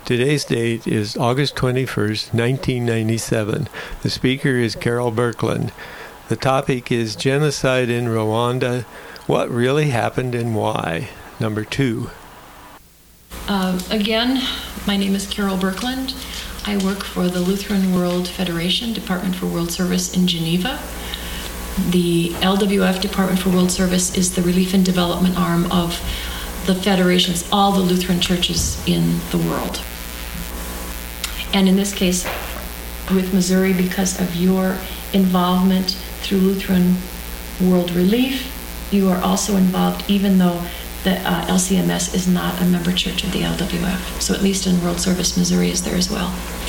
Today's date is August 21st, 1997. The speaker is Carol Birkeland. The topic is Genocide in Rwanda, What Really Happened and Why? Number 2. Again, my name is Carol Birkeland. I work for the Lutheran World Federation, Department for World Service in Geneva. The LWF, Department for World Service, is the relief and development arm of the federations, all the Lutheran churches in the world. And in this case, with Missouri, because of your involvement through Lutheran World Relief, you are also involved, even though the LCMS is not a member church of the LWF. So at least in World Service, Missouri is there as well.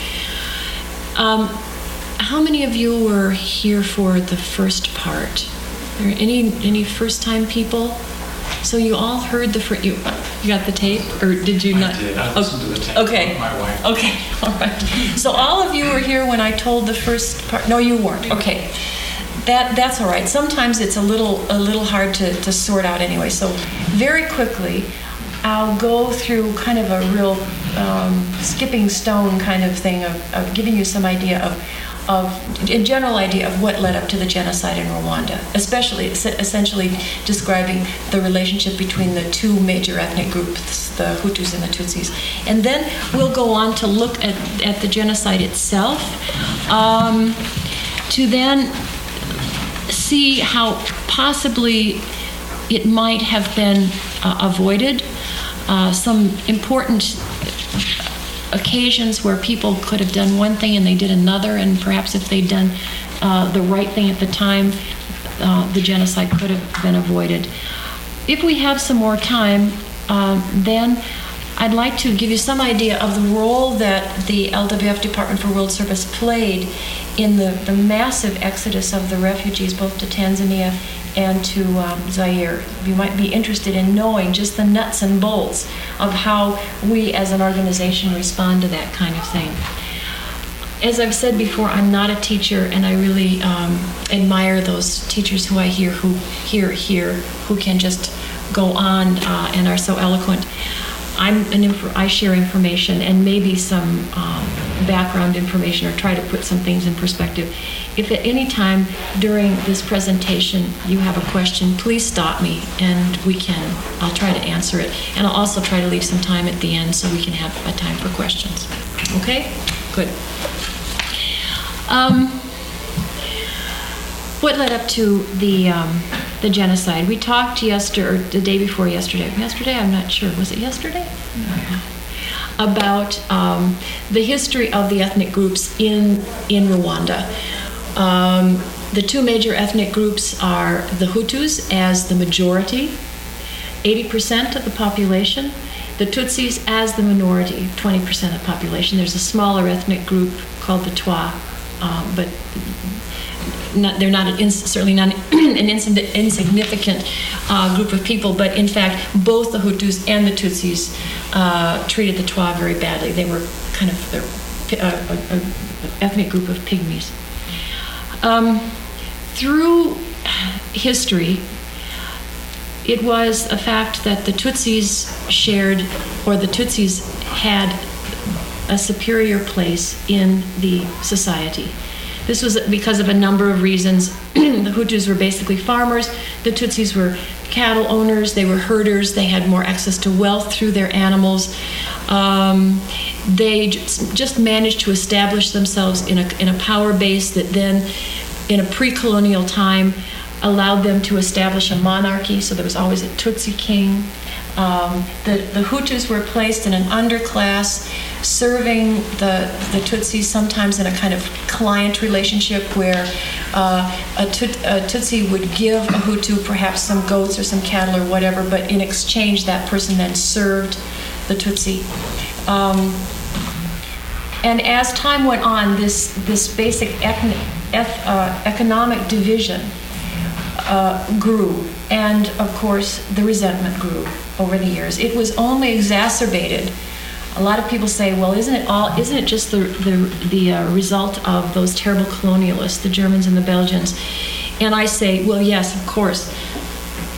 How many of you were here for the first part? Are there any first-time people? So you all heard the first. You got the tape, or did you not? I did. I listened to the tape. Okay. With my wife. Okay. All right. So all of you were here when I told the first part. No, you weren't. Okay. That's all right. Sometimes it's a little hard to sort out anyway. So very quickly, I'll go through kind of a real skipping stone kind of thing of giving you some idea of a general idea of what led up to the genocide in Rwanda, especially essentially describing the relationship between the two major ethnic groups, the Hutus and the Tutsis. And then we'll go on to look at the genocide itself, to then see how possibly it might have been avoided. Some important occasions where people could have done one thing and they did another, and perhaps if they'd done the right thing at the time, the genocide could have been avoided. If we have some more time, then I'd like to give you some idea of the role that the LWF Department for World Service played in the massive exodus of the refugees, both to Tanzania and to Zaire. You might be interested in knowing just the nuts and bolts of how we as an organization respond to that kind of thing. As I've said before, I'm not a teacher, and I really admire those teachers who I hear who can just go on and are so eloquent. I share information and maybe some background information, or try to put some things in perspective. If at any time during this presentation you have a question, please stop me and I'll try to answer it. And I'll also try to leave some time at the end so we can have a time for questions. Okay? Good. What led up to the genocide? We talked yesterday, or the day before yesterday. Yesterday, I'm not sure. Was it yesterday? About the history of the ethnic groups in Rwanda. The two major ethnic groups are the Hutus as the majority, 80% of the population, the Tutsis as the minority, 20% of the population. There's a smaller ethnic group called the Twa, but they're not certainly not an insignificant group of people, but in fact, both the Hutus and the Tutsis treated the Twa very badly. They were kind of an ethnic group of pygmies. Through history, it was a fact that the Tutsis had a superior place in the society. This was because of a number of reasons. The Hutus were basically farmers. The Tutsis were cattle owners. They were herders. They had more access to wealth through their animals. They just managed to establish themselves in a power base that then, in a pre-colonial time, allowed them to establish a monarchy. So there was always a Tutsi king. The Hutus were placed in an underclass, serving the Tutsis sometimes in a kind of client relationship where a Tutsi would give a Hutu perhaps some goats or some cattle or whatever, but in exchange that person then served the Tutsi. And as time went on, this basic economic division grew, and of course the resentment grew over the years. It was only exacerbated. A lot of people say, well, isn't it just the result of those terrible colonialists, the Germans and the Belgians? And I say, well, yes, of course.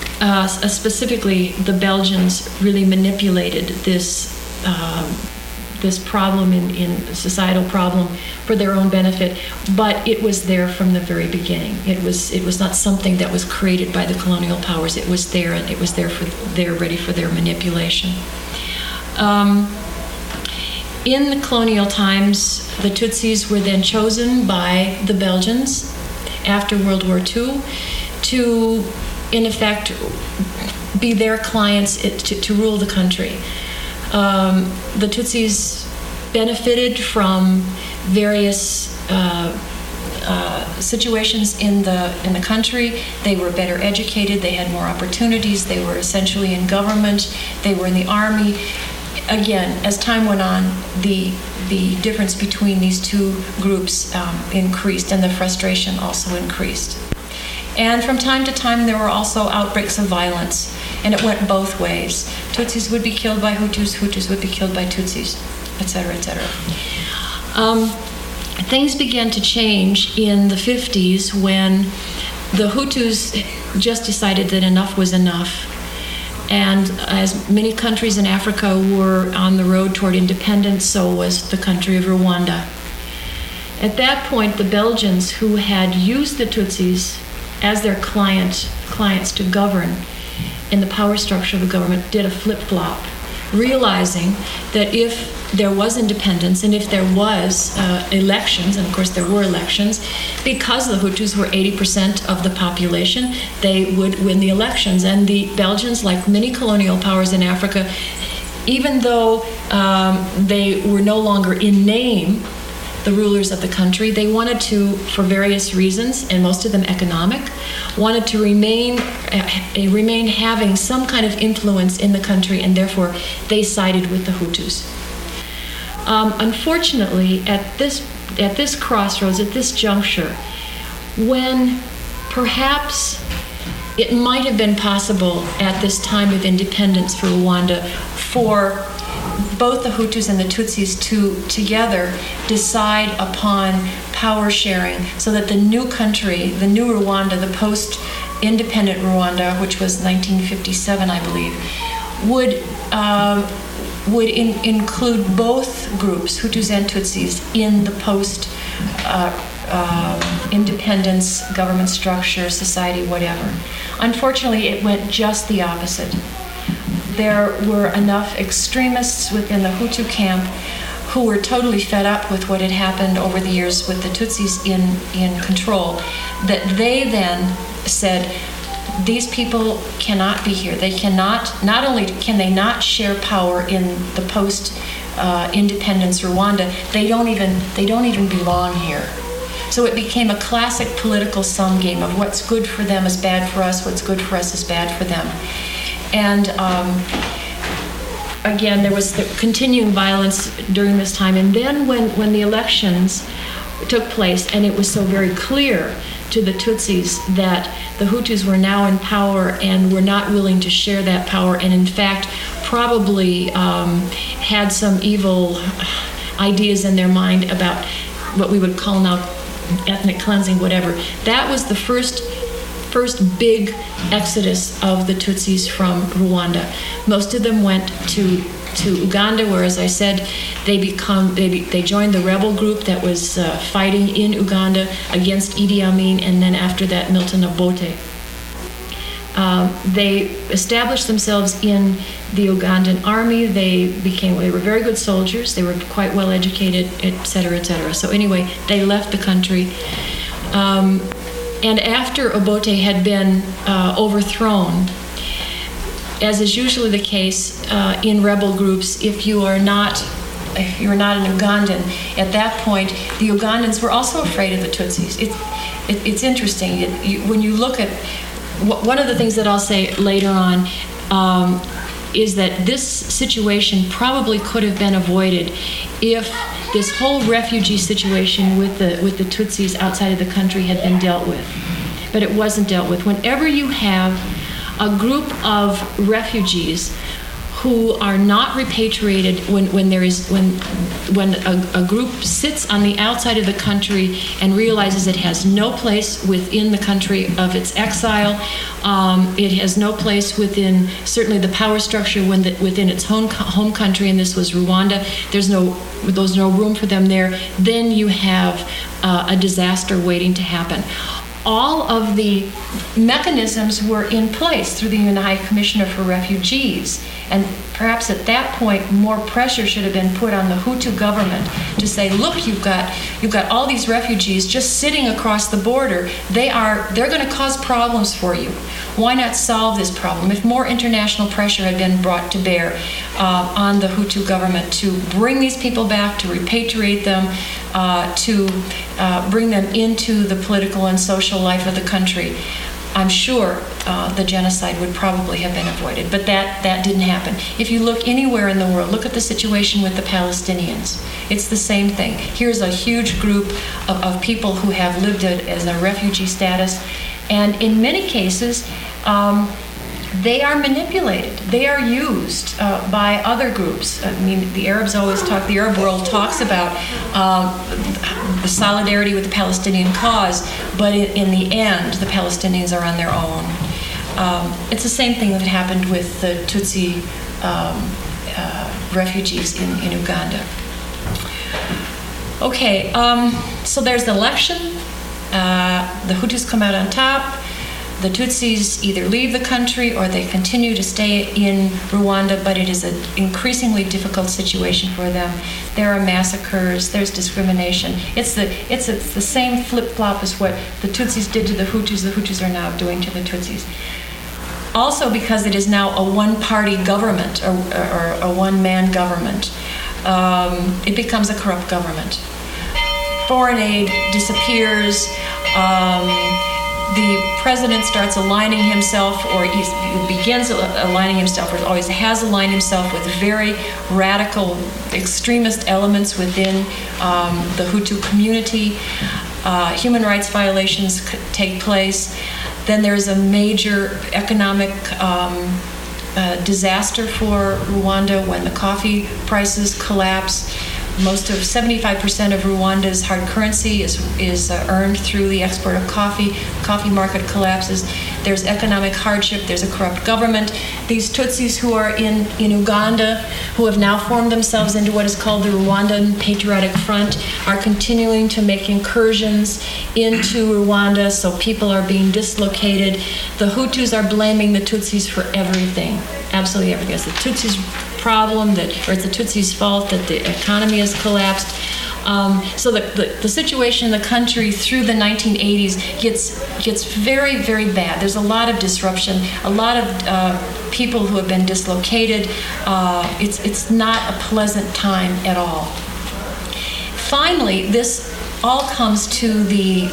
Specifically, the Belgians really manipulated this this problem in societal problem for their own benefit, but it was there from the very beginning. It was not something that was created by the colonial powers. It was there, and it was there ready for their manipulation. In the colonial times, the Tutsis were then chosen by the Belgians after World War II to, in effect, be their clients to rule the country. The Tutsis benefited from various situations in the country. They were better educated. They had more opportunities. They were essentially in government. They were in the army. Again, as time went on, the difference between these two groups increased, and the frustration also increased. And from time to time, there were also outbreaks of violence, and it went both ways. Tutsis would be killed by Hutus, Hutus would be killed by Tutsis, etc., etc. Things began to change in the 50s when the Hutus just decided that enough was enough. And as many countries in Africa were on the road toward independence, so was the country of Rwanda. At that point, the Belgians, who had used the Tutsis as their clients to govern in the power structure of the government, did a flip-flop, realizing that if there was independence and if there was elections, and of course there were elections, because the Hutus were 80% of the population, they would win the elections. And the Belgians, like many colonial powers in Africa, even though they were no longer in name the rulers of the country, they wanted to, for various reasons, and most of them economic, wanted to remain having some kind of influence in the country, and therefore they sided with the Hutus. Unfortunately, at this crossroads, at this juncture, when perhaps it might have been possible at this time of independence for Rwanda for both the Hutus and the Tutsis to together decide upon power sharing so that the new country, the new Rwanda, the post-independent Rwanda, which was 1957, I believe, would include both groups, Hutus and Tutsis, in the post-independence government structure, society, whatever. Unfortunately, it went just the opposite. There were enough extremists within the Hutu camp who were totally fed up with what had happened over the years with the Tutsis in control, that they then said, these people cannot be here. They cannot, not only can they not share power in the post-independence Rwanda, they don't even belong here. So it became a classic political sum game of what's good for them is bad for us, what's good for us is bad for them. And again, there was the continuing violence during this time. And then when the elections took place, and it was so very clear to the Tutsis that the Hutus were now in power and were not willing to share that power, and in fact probably had some evil ideas in their mind about what we would call now ethnic cleansing, whatever. That was the first big exodus of the Tutsis from Rwanda. Most of them went to Uganda, where, as I said, they joined the rebel group that was fighting in Uganda against Idi Amin, and then after that, Milton Obote. They established themselves in the Ugandan army. They were very good soldiers. They were quite well educated, et cetera, et cetera. So anyway, they left the country. And after Obote had been overthrown, as is usually the case in rebel groups, if you're not an Ugandan, at that point, the Ugandans were also afraid of the Tutsis. It's interesting. When you look at, one of the things that I'll say later on is that this situation probably could have been avoided if this whole refugee situation with the Tutsis outside of the country had been dealt with. But it wasn't dealt with. Whenever you have a group of refugees who are not repatriated when a group sits on the outside of the country and realizes it has no place within the country of its exile. It has no place within certainly the power structure within its home country, and this was Rwanda. There's no room for them there. Then you have a disaster waiting to happen. All of the mechanisms were in place through the UN High Commissioner for Refugees. And perhaps at that point, more pressure should have been put on the Hutu government to say, look, you've got all these refugees just sitting across the border. They're going to cause problems for you. Why not solve this problem? If more international pressure had been brought to bear on the Hutu government to bring these people back, to repatriate them, to bring them into the political and social life of the country, I'm sure the genocide would probably have been avoided. But that didn't happen. If you look anywhere in the world, look at the situation with the Palestinians. It's the same thing. Here's a huge group of people who have lived as a refugee status, and in many cases, they are manipulated. They are used by other groups. I mean, the Arab world talks about the solidarity with the Palestinian cause, but in the end, the Palestinians are on their own. It's the same thing that happened with the Tutsi refugees in Uganda. Okay, so there's the election. The Hutus come out on top. The Tutsis either leave the country or they continue to stay in Rwanda, but it is an increasingly difficult situation for them. There are massacres, there's discrimination. It's the same flip-flop as what the Tutsis did to the Hutus are now doing to the Tutsis. Also because it is now a one-party government or a one-man government, it becomes a corrupt government. Foreign aid disappears. The president starts aligning himself, or he begins aligning himself, or always has aligned himself with very radical extremist elements within the Hutu community. Human rights violations take place. Then there's a major economic disaster for Rwanda when the coffee prices collapse. 75% of Rwanda's hard currency is earned through the export of coffee. Coffee market collapses. There's economic hardship. There's a corrupt government. These Tutsis who are in Uganda, who have now formed themselves into what is called the Rwandan Patriotic Front, are continuing to make incursions into Rwanda, so people are being dislocated. The Hutus are blaming the Tutsis for everything, absolutely everything. It's the Tutsis' problem or it's the Tutsis' fault that the economy has collapsed. So the situation in the country through the 1980s gets very, very bad. There's a lot of disruption, a lot of people who have been dislocated. It's not a pleasant time at all. Finally, this all comes to the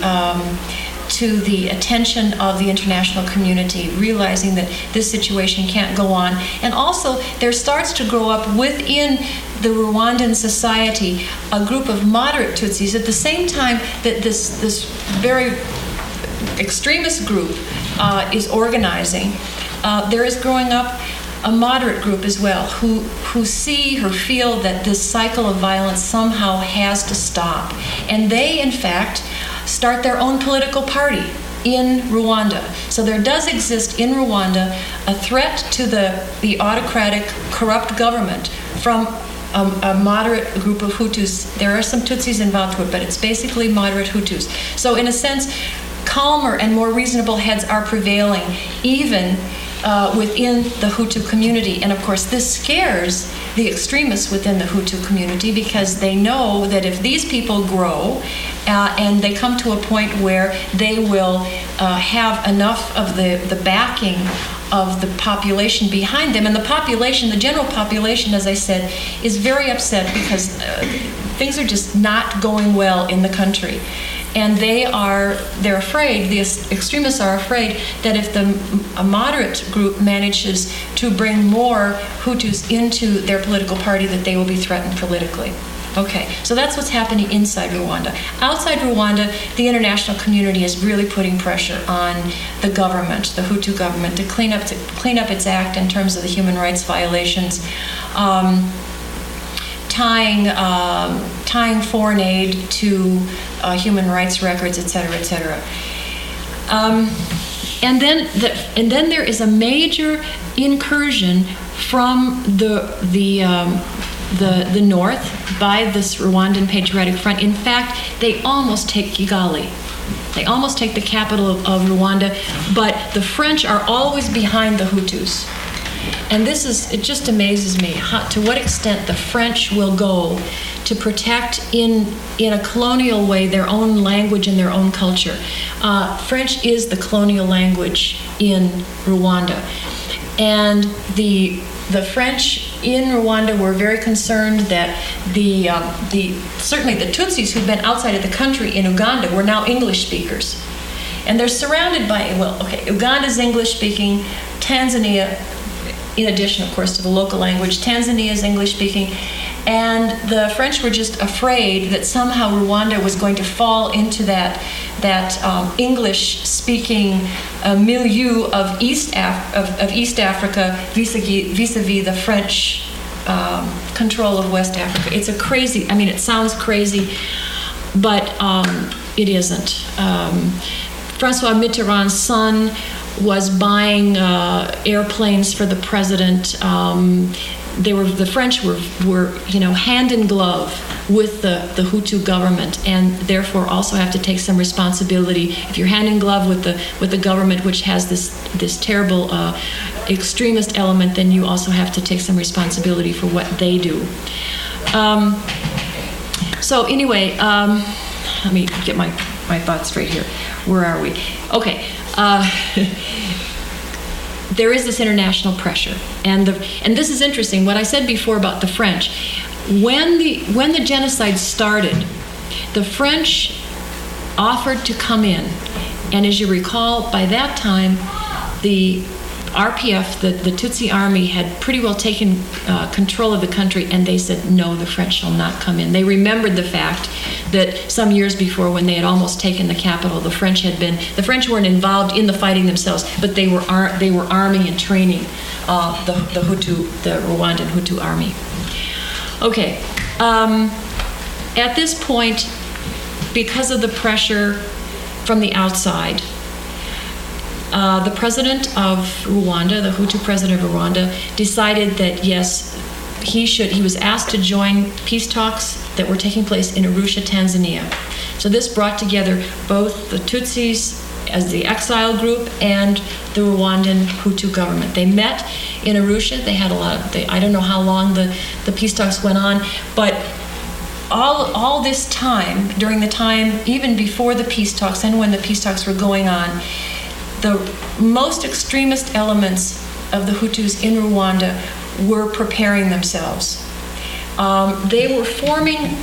attention of the international community, realizing that this situation can't go on. And also, there starts to grow up within the Rwandan society a group of moderate Tutsis at the same time that this very extremist group is organizing. There is growing up a moderate group as well who see or feel that this cycle of violence somehow has to stop. And they, in fact, start their own political party in Rwanda. So there does exist in Rwanda a threat to the autocratic, corrupt government from a moderate group of Hutus. There are some Tutsis involved with it, but it's basically moderate Hutus. So in a sense, calmer and more reasonable heads are prevailing, even within the Hutu community. And of course, this scares the extremists within the Hutu community because they know that if these people grow and they come to a point where they will have enough of the backing of the population behind them, and the general population, as I said, is very upset because things are just not going well in the country. And they're afraid, the extremists are afraid that if a moderate group manages to bring more Hutus into their political party, that they will be threatened politically. Okay, so that's what's happening inside Rwanda. Outside Rwanda, the international community is really putting pressure on the government, the Hutu government, to clean up its act in terms of the human rights violations, tying foreign aid to human rights records, et cetera, et cetera. And then there is a major incursion from the north by this Rwandan Patriotic Front. In fact, they almost take Kigali. They almost take the capital of Rwanda, but the French are always behind the Hutus. And it just amazes me to what extent the French will go to protect in a colonial way their own language and their own culture. French is the colonial language in Rwanda. And the French in Rwanda were very concerned that certainly the Tutsis who'd been outside of the country in Uganda were now English speakers. And they're surrounded by, Uganda's English speaking, Tanzania, in addition, of course, to the local language, Tanzania is English speaking. And the French were just afraid that somehow Rwanda was going to fall into that English-speaking milieu of East Africa vis-a-vis the French control of West Africa. It's it sounds crazy, but it isn't. Francois Mitterrand's son was buying airplanes for the president. The French were hand in glove with the Hutu government, and therefore also have to take some responsibility. If you're hand in glove with the government, which has this terrible extremist element, then you also have to take some responsibility for what they do. So anyway, let me get my thoughts straight here. Where are we? Okay. There is this international pressure, and this is interesting. What I said before about the French, when the genocide started, the French offered to come in, and as you recall, by that time, the RPF, the Tutsi army, had pretty well taken control of the country, and they said, no, the French shall not come in. They remembered the fact that some years before, when they had almost taken the capital, the French weren't involved in the fighting themselves, but they were arming and training the Rwandan Hutu army. Okay, at this point, because of the pressure from the outside, the president of Rwanda, the Hutu president of Rwanda, decided that yes, he was asked to join peace talks that were taking place in Arusha, Tanzania. So this brought together both the Tutsis as the exile group and the Rwandan Hutu government. They met in Arusha. They had I don't know how long the peace talks went on, but all this time, during the time even before the peace talks and when the peace talks were going on, the most extremist elements of the Hutus in Rwanda were preparing themselves. They were forming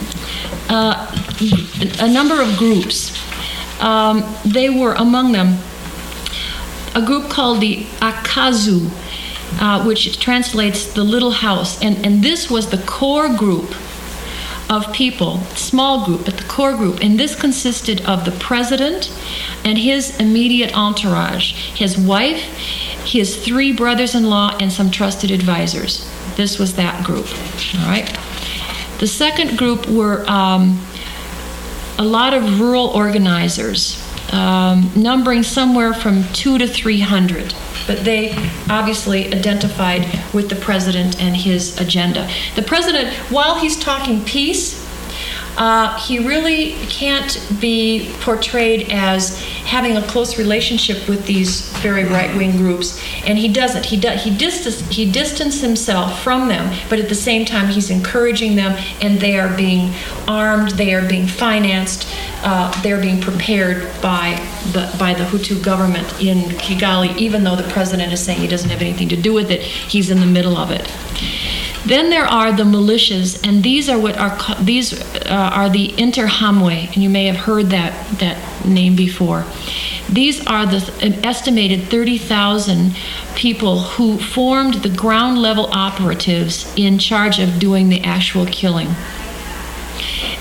a number of groups. They were, among them, a group called the Akazu, which translates the little house. And this was the core group of people, small group, but the core group. And this consisted of the president and his immediate entourage, his wife, his 3 brothers-in-law, and some trusted advisors. This was that group, all right? The second group were a lot of rural organizers, numbering somewhere from 200 to 300. But they obviously identified with the president and his agenda. The president, while he's talking peace, he really can't be portrayed as having a close relationship with these very right-wing groups, and he doesn't. He distanced himself from them, but at the same time he's encouraging them, and they are being armed, they are being financed, they are being prepared by the Hutu government in Kigali, even though the president is saying he doesn't have anything to do with it. He's in the middle of it. Then there are the militias, and these are the Interahamwe, and you may have heard that name before. These are an estimated 30,000 people who formed the ground level operatives in charge of doing the actual killing.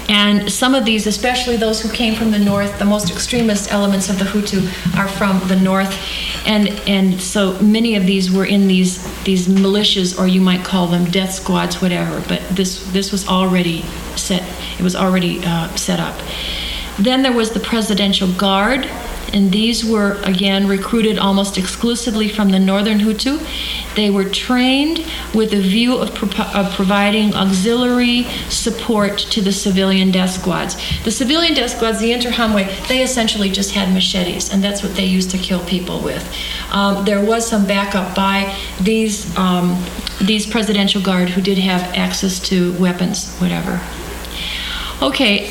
And some of these, especially those who came from the north, the most extremist elements of the Hutu are from the north. And so many of these were in these militias, or you might call them death squads, whatever. But this was already set. It was already set up. Then there was the Presidential Guard, and these were, again, recruited almost exclusively from the northern Hutu. They were trained with a view of providing auxiliary support to the civilian death squads. The civilian death squads, the Interahamwe, they essentially just had machetes, and that's what they used to kill people with. There was some backup by these Presidential Guard who did have access to weapons, whatever. Okay.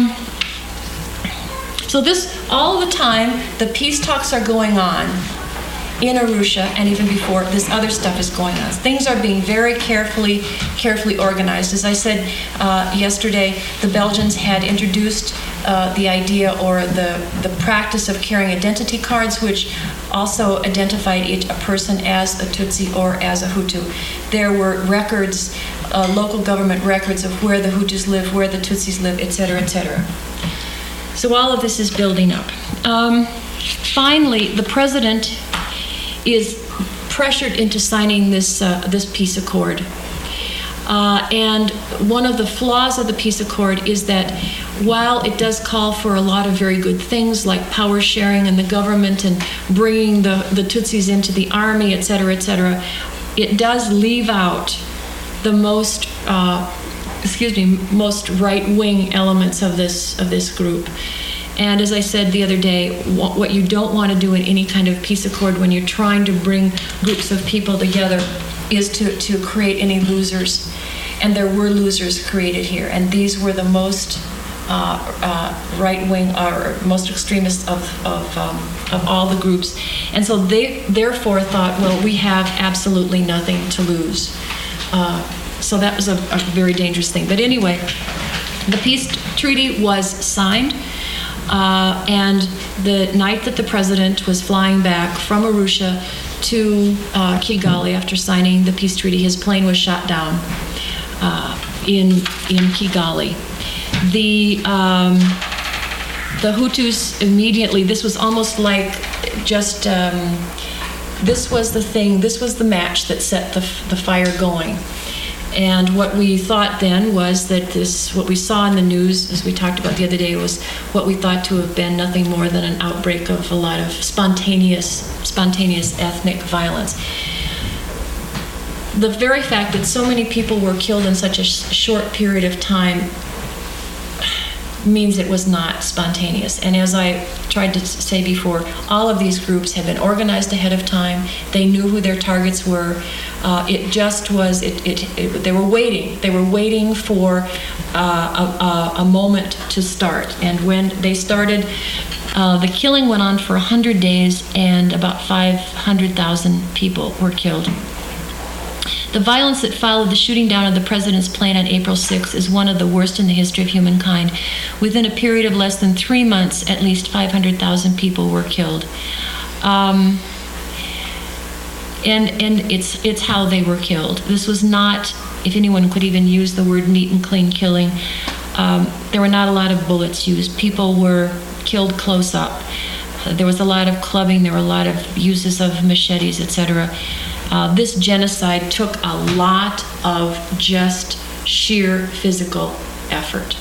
So this, all the time, the peace talks are going on in Arusha, and even before, this other stuff is going on. Things are being very carefully organized. As I said yesterday, the Belgians had introduced the idea or the practice of carrying identity cards, which also identified a person as a Tutsi or as a Hutu. There were records, local government records of where the Hutus live, where the Tutsis live, et cetera, et cetera. So all of this is building up. Finally, the president is pressured into signing this peace accord. And one of the flaws of the peace accord is that while it does call for a lot of very good things like power sharing in the government and bringing the Tutsis into the army, et cetera, it does leave out the most right-wing elements of this group. And as I said the other day, what you don't want to do in any kind of peace accord when you're trying to bring groups of people together is to create any losers. And there were losers created here, and these were the most right-wing or most extremist of all the groups. And so they therefore thought, well, we have absolutely nothing to lose. So that was a very dangerous thing. But anyway, the peace treaty was signed, and the night that the president was flying back from Arusha to Kigali after signing the peace treaty, his plane was shot down in Kigali. The Hutus immediately, this was almost like just, this was the match that set the fire going. And what we thought then was that what we saw in the news, as we talked about the other day, was what we thought to have been nothing more than an outbreak of a lot of spontaneous ethnic violence. The very fact that so many people were killed in such a short period of time means it was not spontaneous. And as I tried to say before, all of these groups had been organized ahead of time. They knew who their targets were. It just was, they were waiting. They were waiting for a moment to start. And when they started, the killing went on for 100 days, and about 500,000 people were killed. The violence that followed the shooting down of the president's plane on April 6th is one of the worst in the history of humankind. Within a period of less than 3 months, at least 500,000 people were killed. And it's how they were killed. This was not, if anyone could even use the word neat and clean killing, there were not a lot of bullets used. People were killed close up. There was a lot of clubbing, there were a lot of uses of machetes, etc. This genocide took a lot of just sheer physical effort.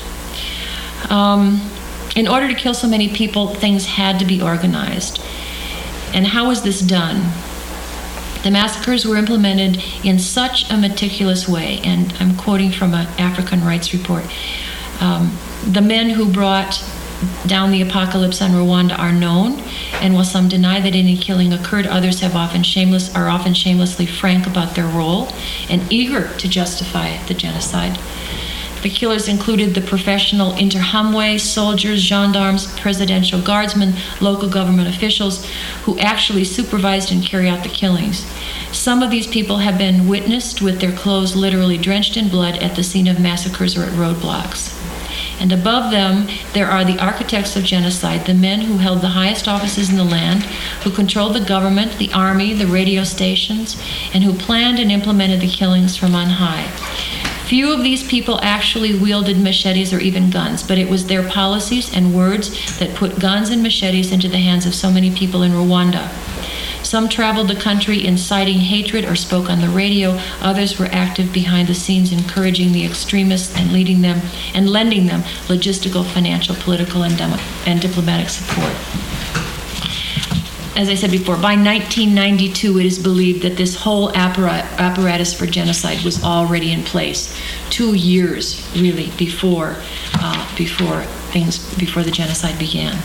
In order to kill so many people, things had to be organized. And how was this done? The massacres were implemented in such a meticulous way, and I'm quoting from an African Rights Report. The men who brought down the apocalypse on Rwanda are known, and while some deny that any killing occurred, others are often shamelessly frank about their role and eager to justify the genocide. The killers included the professional Interahamwe, soldiers, gendarmes, presidential guardsmen, local government officials who actually supervised and carried out the killings. Some of these people have been witnessed with their clothes literally drenched in blood at the scene of massacres or at roadblocks. And above them, there are the architects of genocide, the men who held the highest offices in the land, who controlled the government, the army, the radio stations, and who planned and implemented the killings from on high. Few of these people actually wielded machetes or even guns, but it was their policies and words that put guns and machetes into the hands of so many people in Rwanda. Some traveled the country inciting hatred or spoke on the radio. Others were active behind the scenes, encouraging the extremists and leading them and lending them logistical, financial, political, and diplomatic support. As I said before, by 1992, it is believed that this whole apparatus for genocide was already in place. 2 years, really, before the genocide began.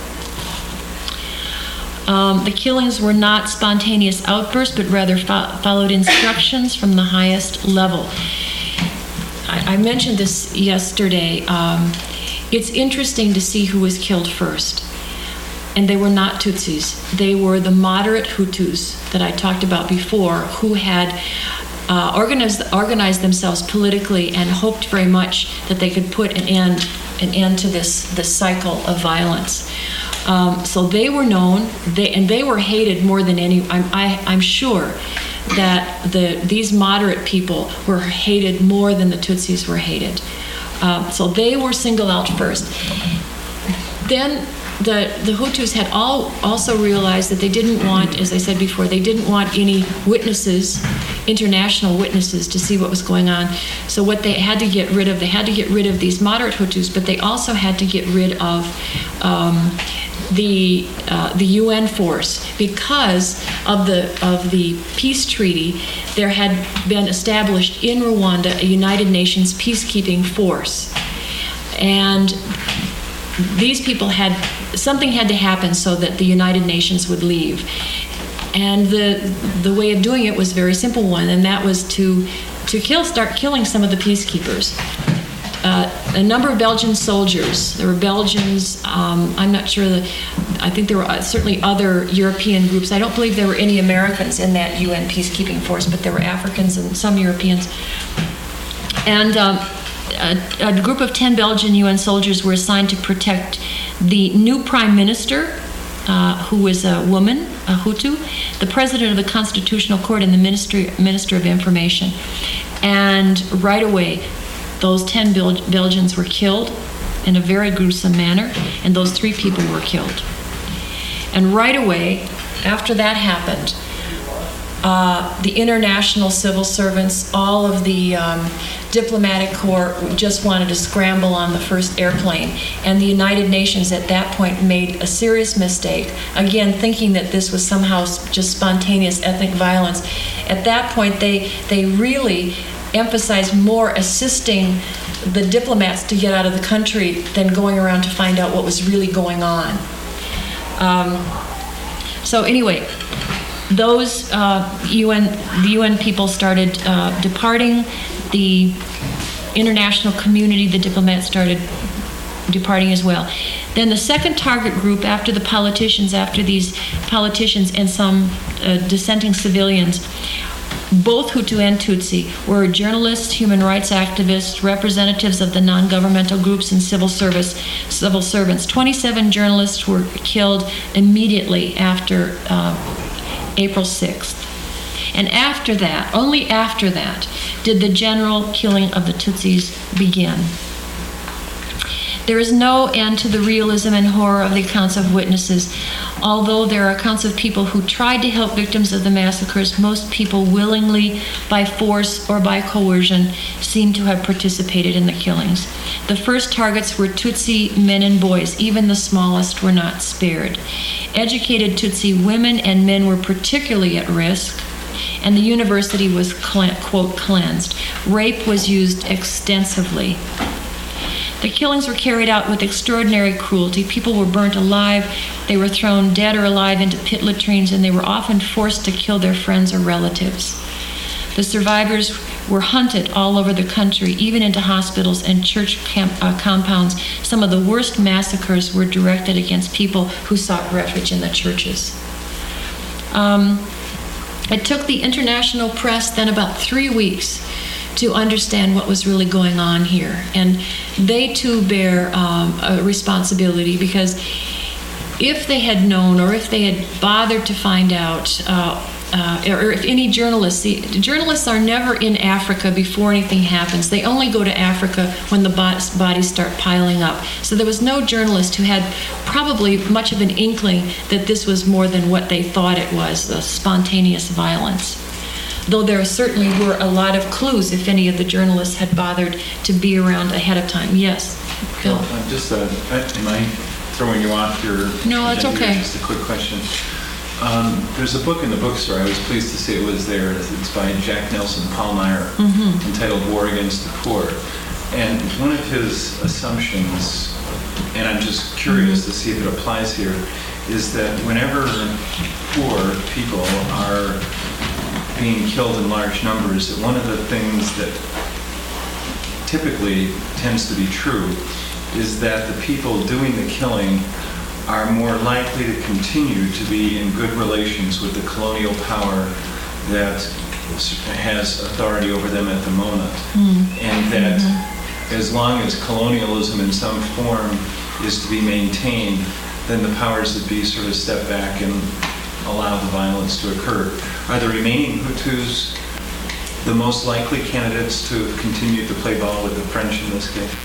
The killings were not spontaneous outbursts, but rather followed instructions from the highest level. I mentioned this yesterday. It's interesting to see who was killed first. And they were not Tutsis. They were the moderate Hutus that I talked about before, who had organized themselves politically and hoped very much that they could put an end to this cycle of violence. So they were known, they were hated more than any. I'm sure that these moderate people were hated more than the Tutsis were hated. So they were singled out first. Then the Hutus had also realized that they didn't want, as I said before, they didn't want any witnesses, international witnesses, to see what was going on. So what they had to get rid of, they had to get rid of these moderate Hutus, but they also had to get rid of the UN force. Because of the peace treaty, there had been established in Rwanda a United Nations peacekeeping force. And these people something had to happen so that the United Nations would leave. And the way of doing it was a very simple one, and that was to start killing some of the peacekeepers. A number of Belgian soldiers, there were Belgians, I'm not sure, I think there were certainly other European groups. I don't believe there were any Americans in that UN peacekeeping force, but there were Africans and some Europeans. And a group of 10 Belgian UN soldiers were assigned to protect the new prime minister, who was a woman, a Hutu, the president of the Constitutional Court, and the minister of information. And right away, those 10 Belgians were killed in a very gruesome manner, and those 3 people were killed. And right away, after that happened, the international civil servants, all of the diplomatic corps just wanted to scramble on the first airplane. And the United Nations at that point made a serious mistake, again thinking that this was somehow just spontaneous ethnic violence. At that point, they really emphasized more assisting the diplomats to get out of the country than going around to find out what was really going on. So anyway, those the UN people started departing. The international community, the diplomats, started departing as well. Then the second target group, after these politicians and some dissenting civilians, both Hutu and Tutsi, were journalists, human rights activists, representatives of the non-governmental groups, and civil servants. 27 journalists were killed immediately after April 6th. And after that, only after that, did the general killing of the Tutsis begin. There is no end to the realism and horror of the accounts of witnesses. Although there are accounts of people who tried to help victims of the massacres, most people willingly, by force or by coercion, seem to have participated in the killings. The first targets were Tutsi men and boys. Even the smallest were not spared. Educated Tutsi women and men were particularly at risk, and the university was, quote, cleansed. Rape was used extensively. The killings were carried out with extraordinary cruelty. People were burnt alive. They were thrown dead or alive into pit latrines, and they were often forced to kill their friends or relatives. The survivors were hunted all over the country, even into hospitals and church compounds. Some of the worst massacres were directed against people who sought refuge in the churches. It took the international press then about 3 weeks to understand what was really going on here. And they too bear a responsibility, because if they had known, or if they had bothered to find out or if any journalists, see, journalists are never in Africa before anything happens. They only go to Africa when the bodies start piling up. So there was no journalist who had probably much of an inkling that this was more than what they thought it was, a spontaneous violence. Though there certainly were a lot of clues if any of the journalists had bothered to be around ahead of time. Yes, Bill? Just, am I throwing you off your... No, that's okay. Just a quick question. There's a book in the bookstore. I was pleased to see it was there. It's by Jack Nelson Pallmeyer, entitled War Against the Poor. And one of his assumptions, and I'm just curious to see if it applies here, is that whenever poor people are being killed in large numbers, that one of the things that typically tends to be true is that the people doing the killing are more likely to continue to be in good relations with the colonial power that has authority over them at the moment. And that as long as colonialism in some form is to be maintained, then the powers that be sort of step back and allow the violence to occur. Are the remaining Hutus the most likely candidates to continue to play ball with the French in this case?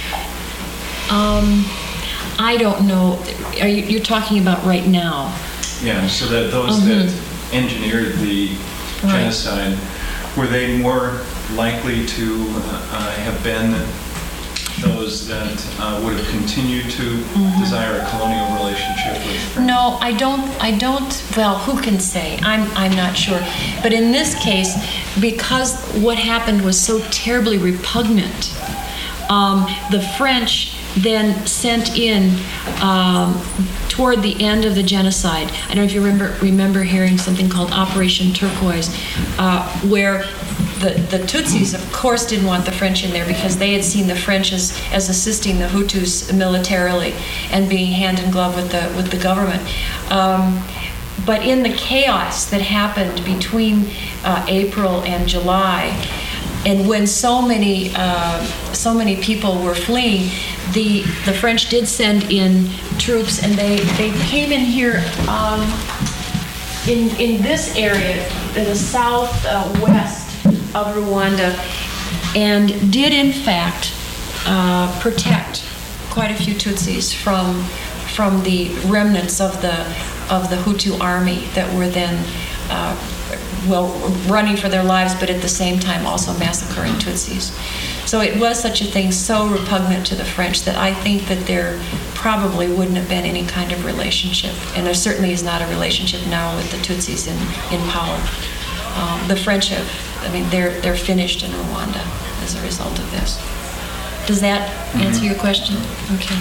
I don't know. You're talking about right now? Yeah, so that those that engineered the genocide, were they more likely to have been those that would have continued to desire a colonial relationship with France? No, I don't. Well, who can say? I'm not sure. But in this case, because what happened was so terribly repugnant, the French then sent in toward the end of the genocide. I don't know if you remember hearing something called Operation Turquoise, where the Tutsis, of course, didn't want the French in there because they had seen the French as assisting the Hutus militarily and being hand in glove with the government. But in the chaos that happened between April and July, and when so many people were fleeing, the French did send in troops, and they came in here in this area, in the southwest of Rwanda, and did in fact protect quite a few Tutsis from the remnants of the Hutu army that were then running for their lives, but at the same time also massacring Tutsis. So it was such a thing, so repugnant to the French, that I think that there probably wouldn't have been any kind of relationship, and there certainly is not a relationship now with the Tutsis in power. The French they're finished in Rwanda as a result of this. Does that answer your question? Okay.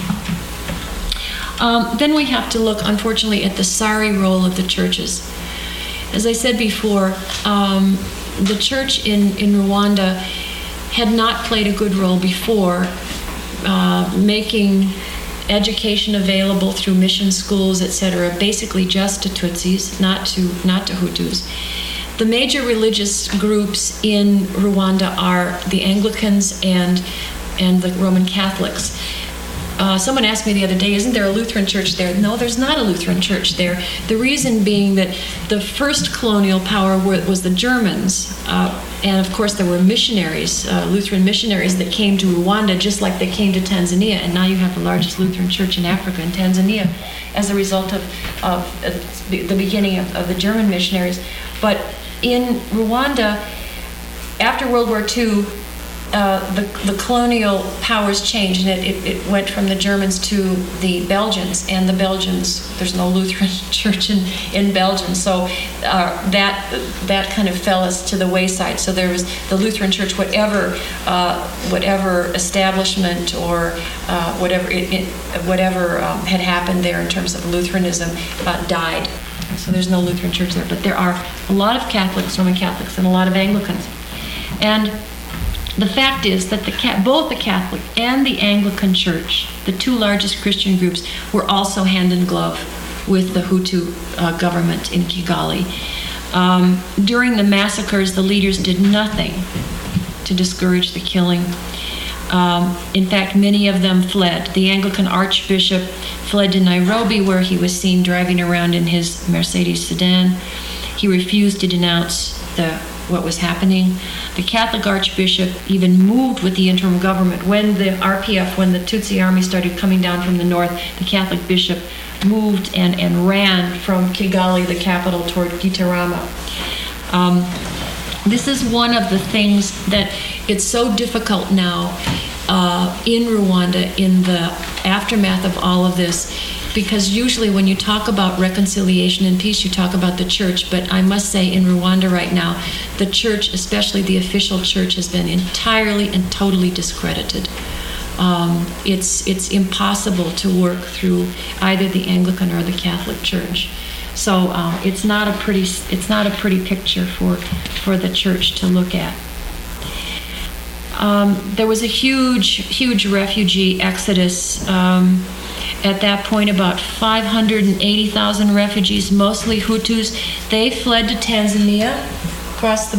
Then we have to look, unfortunately, at the sorry role of the churches. As I said before, the church in Rwanda had not played a good role before, making education available through mission schools, etc., basically just to Tutsis, not to Hutus. The major religious groups in Rwanda are the Anglicans and the Roman Catholics. Someone asked me the other day, isn't there a Lutheran church there? No, there's not a Lutheran church there. The reason being that the first colonial power was the Germans. And of course there were missionaries, Lutheran missionaries that came to Rwanda just like they came to Tanzania. And now you have the largest Lutheran church in Africa, in Tanzania, as a result of the beginning of the German missionaries. But in Rwanda, after World War II, the colonial powers changed, and it went from the Germans to the Belgians, and the Belgians, there's no Lutheran church in Belgium, so that kind of fell as to the wayside. So there was the Lutheran church, whatever establishment or whatever had happened there in terms of Lutheranism died. So there's no Lutheran church there, but there are a lot of Catholics, Roman Catholics, and a lot of Anglicans. And the fact is that both the Catholic and the Anglican Church, the two largest Christian groups, were also hand in glove with the Hutu government in Kigali. During the massacres, the leaders did nothing to discourage the killing. In fact, many of them fled. The Anglican Archbishop fled to Nairobi, where he was seen driving around in his Mercedes sedan. He refused to denounce what was happening. The Catholic Archbishop even moved with the interim government. When the Tutsi army started coming down from the north, the Catholic bishop moved and ran from Kigali, the capital, toward Gitarama. This is one of the things that it's so difficult now in Rwanda in the aftermath of all of this, because usually when you talk about reconciliation and peace, you talk about the church, but I must say in Rwanda right now, the church, especially the official church, has been entirely and totally discredited. It's impossible to work through either the Anglican or the Catholic Church. So it's not a pretty picture for the church to look at. There was a huge refugee exodus. At that point, about 580,000 refugees, mostly Hutus. They fled to Tanzania, across the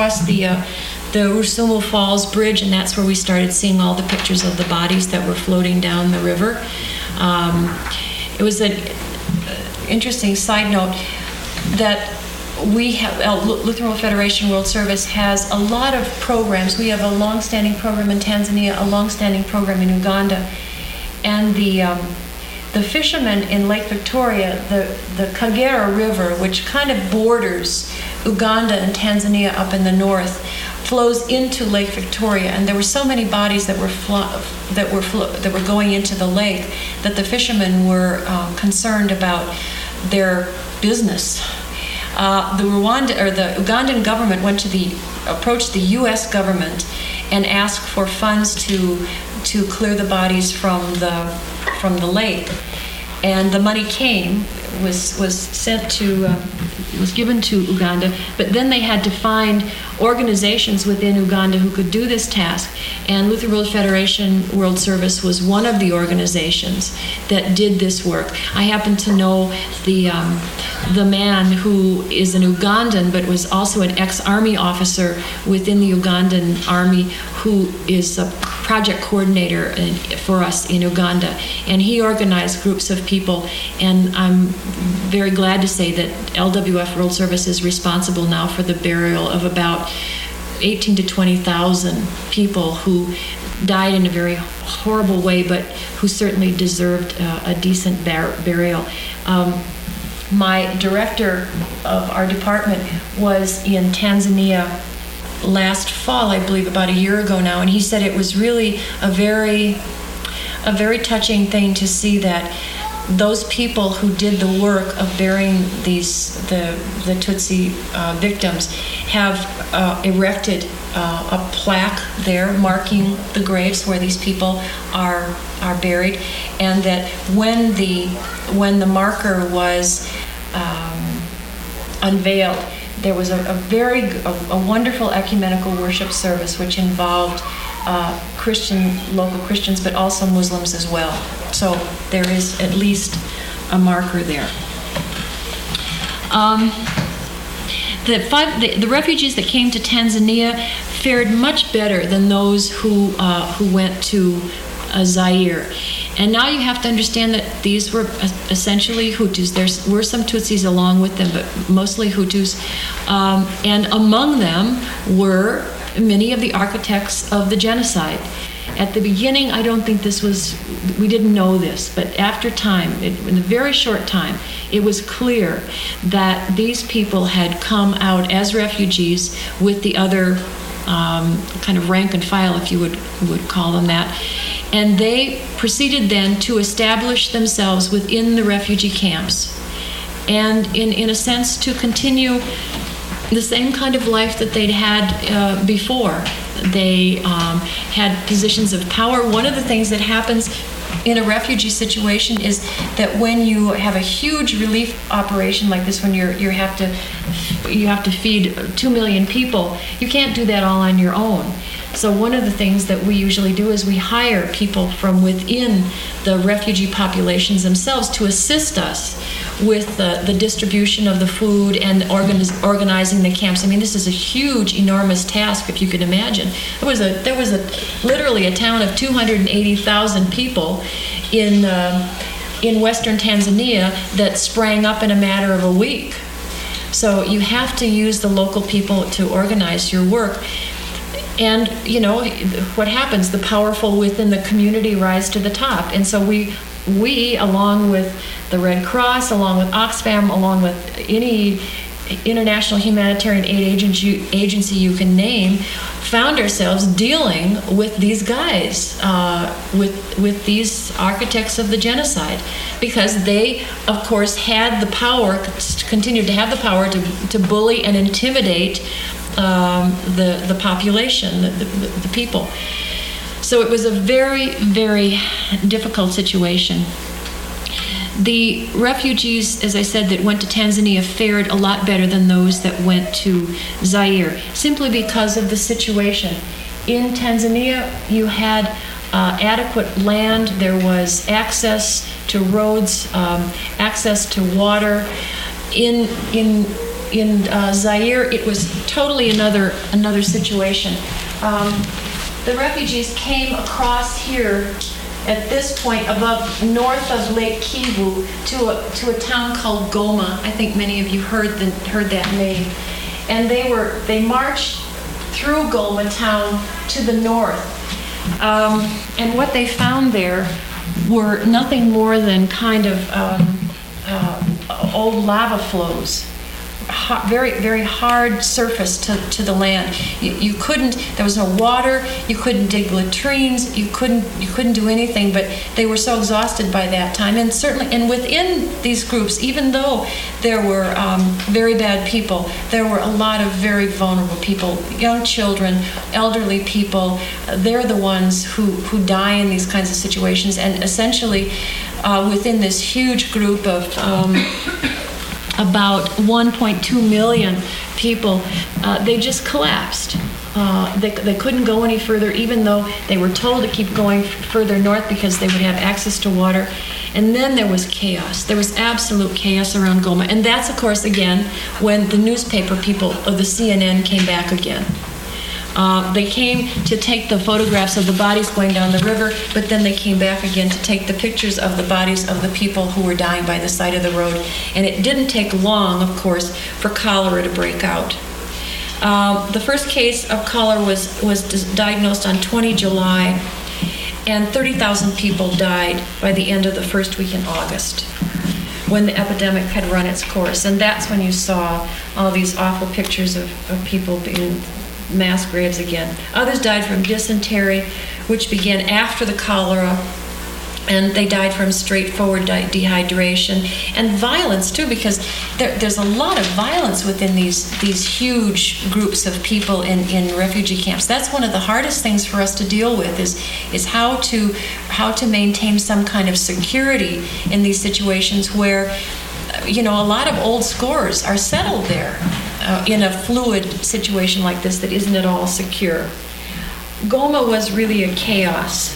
Rusumo Falls Bridge, and that's where we started seeing all the pictures of the bodies that were floating down the river. It was an interesting side note that we have, Lutheran World Federation World Service has a lot of programs. We have a long-standing program in Tanzania, a long-standing program in Uganda, and the fishermen in Lake Victoria, the Kagera River, which kind of borders Uganda and Tanzania up in the north, flows into Lake Victoria, and there were so many bodies that were going into the lake that the fishermen were concerned about their business. The Ugandan government approached the U.S. government and asked for funds to clear the bodies from the lake, and the money was given to Uganda, but then they had to find organizations within Uganda who could do this task, and Lutheran World Federation World Service was one of the organizations that did this work. I happen to know the man who is an Ugandan but was also an ex-army officer within the Ugandan army, who is a project coordinator for us in Uganda, and he organized groups of people, and I'm very glad to say that LWF World Service is responsible now for the burial of about 18 to 20,000 people who died in a very horrible way, but who certainly deserved a decent burial. My director of our department was in Tanzania last fall, I believe, about a year ago now, and he said it was really a very touching thing to see that those people who did the work of burying the Tutsi victims have erected a plaque there marking the graves where these people are buried, and that when the marker was unveiled, there was a wonderful ecumenical worship service which involved local Christians, but also Muslims as well. So there is at least a marker there. The refugees that came to Tanzania fared much better than those who went to Zaire. And now you have to understand that these were essentially Hutus. There were some Tutsis along with them, but mostly Hutus. And among them were many of the architects of the genocide. At the beginning, I don't think we didn't know this, but after time, in a very short time, it was clear that these people had come out as refugees with the other kind of rank and file, if you would call them that. And they proceeded then to establish themselves within the refugee camps, and in a sense to continue the same kind of life that they'd had before. They had positions of power. One of the things that happens in a refugee situation is that when you have a huge relief operation like this, when you have to feed 2 million people, you can't do that all on your own. So one of the things that we usually do is we hire people from within the refugee populations themselves to assist us with the distribution of the food and organizing the camps. I mean, this is a huge, enormous task, if you could imagine. There was literally a town of 280,000 people in western Tanzania that sprang up in a matter of a week. So you have to use the local people to organize your work. And, you know, what happens? The powerful within the community rise to the top. And so we along with the Red Cross, along with Oxfam, along with any international humanitarian aid agency you can name, found ourselves dealing with these guys, with these architects of the genocide, because they, of course, had the power, continued to have the power to bully and intimidate the population, the people. So it was a very, very difficult situation. The refugees, as I said, that went to Tanzania fared a lot better than those that went to Zaire, simply because of the situation. In Tanzania, you had adequate land. There was access to roads, access to water. In Zaire, it was totally another situation. The refugees came across here at this point north of Lake Kivu to a town called Goma. I think many of you heard that name. And they marched through Goma town to the north. And what they found there were nothing more than kind of old lava flows. Very, very hard surface to the land. You couldn't. There was no water. You couldn't dig latrines. You couldn't do anything. But they were so exhausted by that time. And certainly, and within these groups, even though there were very bad people, there were a lot of very vulnerable people, young children, elderly people. They're the ones who die in these kinds of situations. And essentially, within this huge group of about 1.2 million people, they just collapsed. They couldn't go any further, even though they were told to keep going further north because they would have access to water. And then there was chaos. There was absolute chaos around Goma. And that's, of course, again, when the newspaper people of the CNN came back again. They came to take the photographs of the bodies going down the river, but then they came back again to take the pictures of the bodies of the people who were dying by the side of the road. And it didn't take long, of course, for cholera to break out. The first case of cholera was diagnosed on 20 July, and 30,000 people died by the end of the first week in August, when the epidemic had run its course. And that's when you saw all these awful pictures of people being mass graves again. Others died from dysentery, which began after the cholera, and they died from straightforward dehydration and violence too, because there's a lot of violence within these huge groups of people in refugee camps. That's one of the hardest things for us to deal with is how to maintain some kind of security in these situations where, you know, a lot of old scores are settled there. In a fluid situation like this that isn't at all secure. Goma was really a chaos.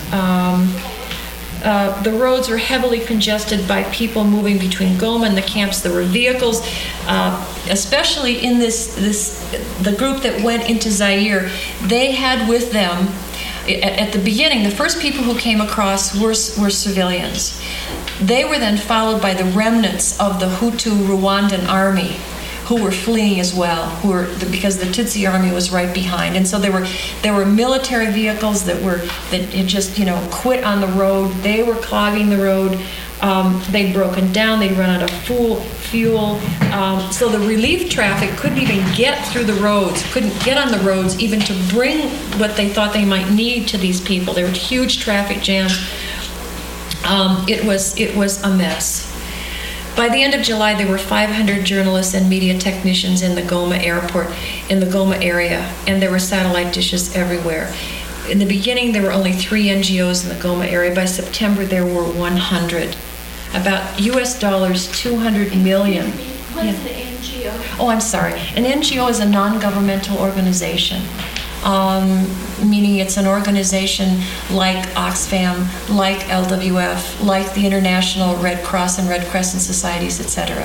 The roads were heavily congested by people moving between Goma and the camps. There were vehicles, especially in the group that went into Zaire. They had with them, at the beginning, the first people who came across were civilians. They were then followed by the remnants of the Hutu Rwandan army, who were fleeing as well, because the Tutsi army was right behind. And so there were military vehicles that had just, you know, quit on the road. They were clogging the road. They'd broken down. They'd run out of fuel. So the relief traffic couldn't even get through the roads, couldn't get on the roads even to bring what they thought they might need to these people. There were huge traffic jams. It was a mess. By the end of July, there were 500 journalists and media technicians in the Goma airport, in the Goma area, and there were satellite dishes everywhere. In the beginning, there were only 3 NGOs in the Goma area. By September, there were 100. About US dollars 200 million. What is the NGO? Oh, I'm sorry. An NGO is a non-governmental organization. Meaning it's an organization like Oxfam, like LWF, like the International Red Cross and Red Crescent Societies, etc.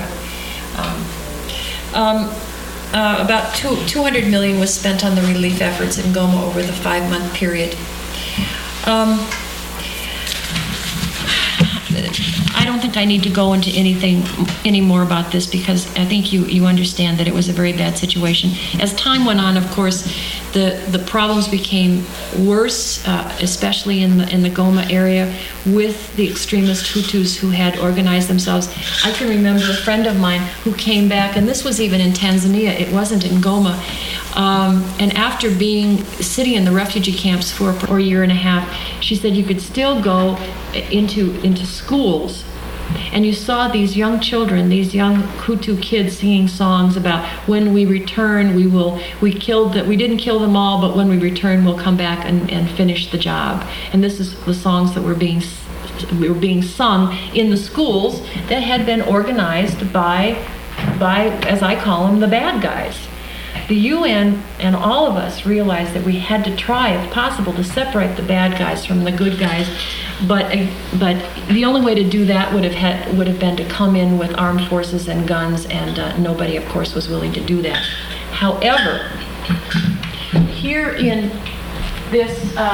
About 200 million was spent on the relief efforts in Goma over the 5-month period. I don't think I need to go into anything any more about this, because I think you understand that it was a very bad situation. As time went on, of course, the problems became worse, especially in the Goma area, with the extremist Hutus who had organized themselves. I can remember a friend of mine who came back, and this was even in Tanzania, it wasn't in Goma, and after sitting in the refugee camps for a year and a half, she said you could still go into schools, and you saw these young children, these young Hutu kids singing songs about when we return, we didn't kill them all, but when we return, we'll come back and finish the job. And this is the songs that were being sung in the schools that had been organized by, as I call them, the bad guys. The UN and all of us realized that we had to try, if possible, to separate the bad guys from the good guys. But the only way to do that would have been to come in with armed forces and guns, and nobody, of course, was willing to do that. However, here in this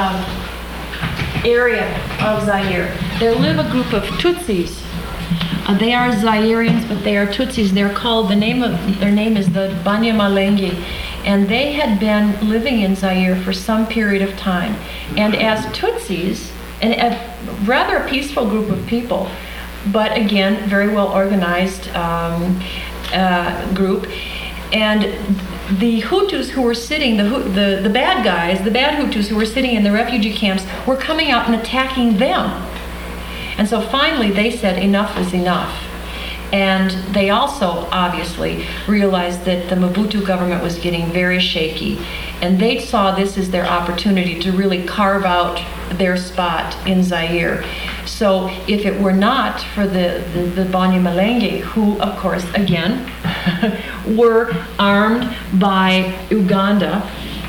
area of Zaire, there live a group of Tutsis. They are Zairians, but they are Tutsis. They're called, their name is the Banyamulenge, and they had been living in Zaire for some period of time. And as Tutsis, and a rather peaceful group of people, but again, very well organized group. And the Hutus who were sitting, the bad guys, the bad Hutus who were sitting in the refugee camps, were coming out and attacking them. And so finally they said enough is enough. And they also obviously realized that the Mobutu government was getting very shaky. And they saw this as their opportunity to really carve out their spot in Zaire. So if it were not for the Banyamulenge, who of course again were armed by Uganda,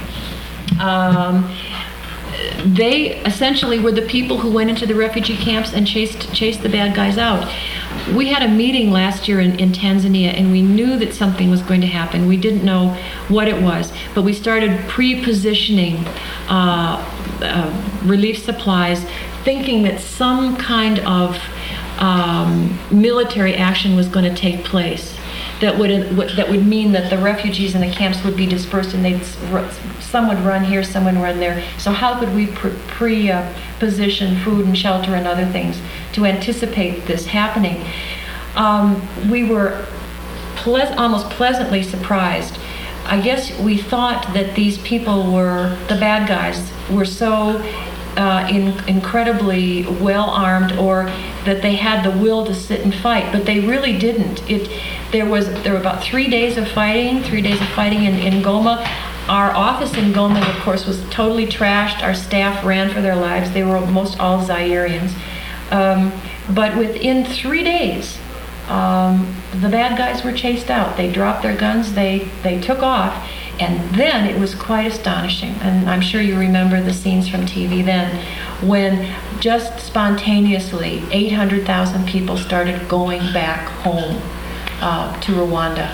they essentially were the people who went into the refugee camps and chased the bad guys out. We had a meeting last year in Tanzania, and we knew that something was going to happen. We didn't know what it was, but we started pre-positioning relief supplies, thinking that some kind of military action was going to take place. That would mean that the refugees in the camps would be dispersed, and some would run here, some would run there. So how could we pre-position food and shelter and other things to anticipate this happening? We were almost pleasantly surprised. I guess we thought that these people the bad guys were so incredibly well armed, or that they had the will to sit and fight, but they really didn't. There were about 3 days of fighting in Goma. Our office in Goma, of course, was totally trashed. Our staff ran for their lives. They were almost all Zairians. But within 3 days, the bad guys were chased out. They dropped their guns, they took off, and then it was quite astonishing. And I'm sure you remember the scenes from TV then, when just spontaneously 800,000 people started going back home to Rwanda.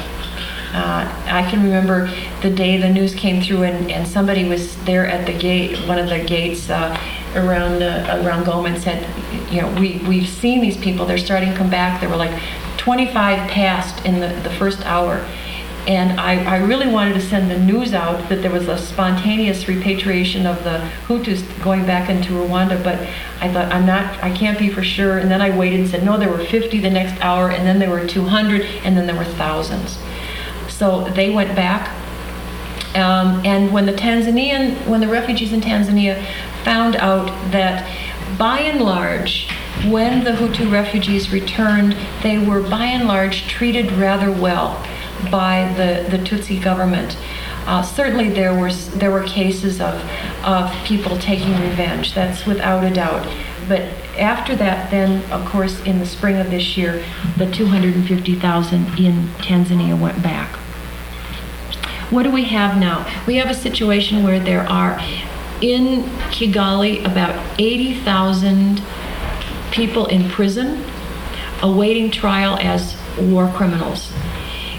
I can remember the day the news came through, and somebody was there at the gate, one of the gates around Goma, and said, we've seen these people, they're starting to come back. There were like 25 passed in the first hour. And I really wanted to send the news out that there was a spontaneous repatriation of the Hutus going back into Rwanda, but I thought, I can't be for sure. And then I waited and said, no, there were 50 the next hour, and then there were 200, and then there were thousands. So they went back. And when the refugees in Tanzania found out that by and large, when the Hutu refugees returned, they were by and large treated rather well by the Tutsi government. Certainly there were cases of people taking revenge, that's without a doubt. But after that, then, of course, in the spring of this year, the 250,000 in Tanzania went back. What do we have now? We have a situation where there are, in Kigali, about 80,000 people in prison awaiting trial as war criminals.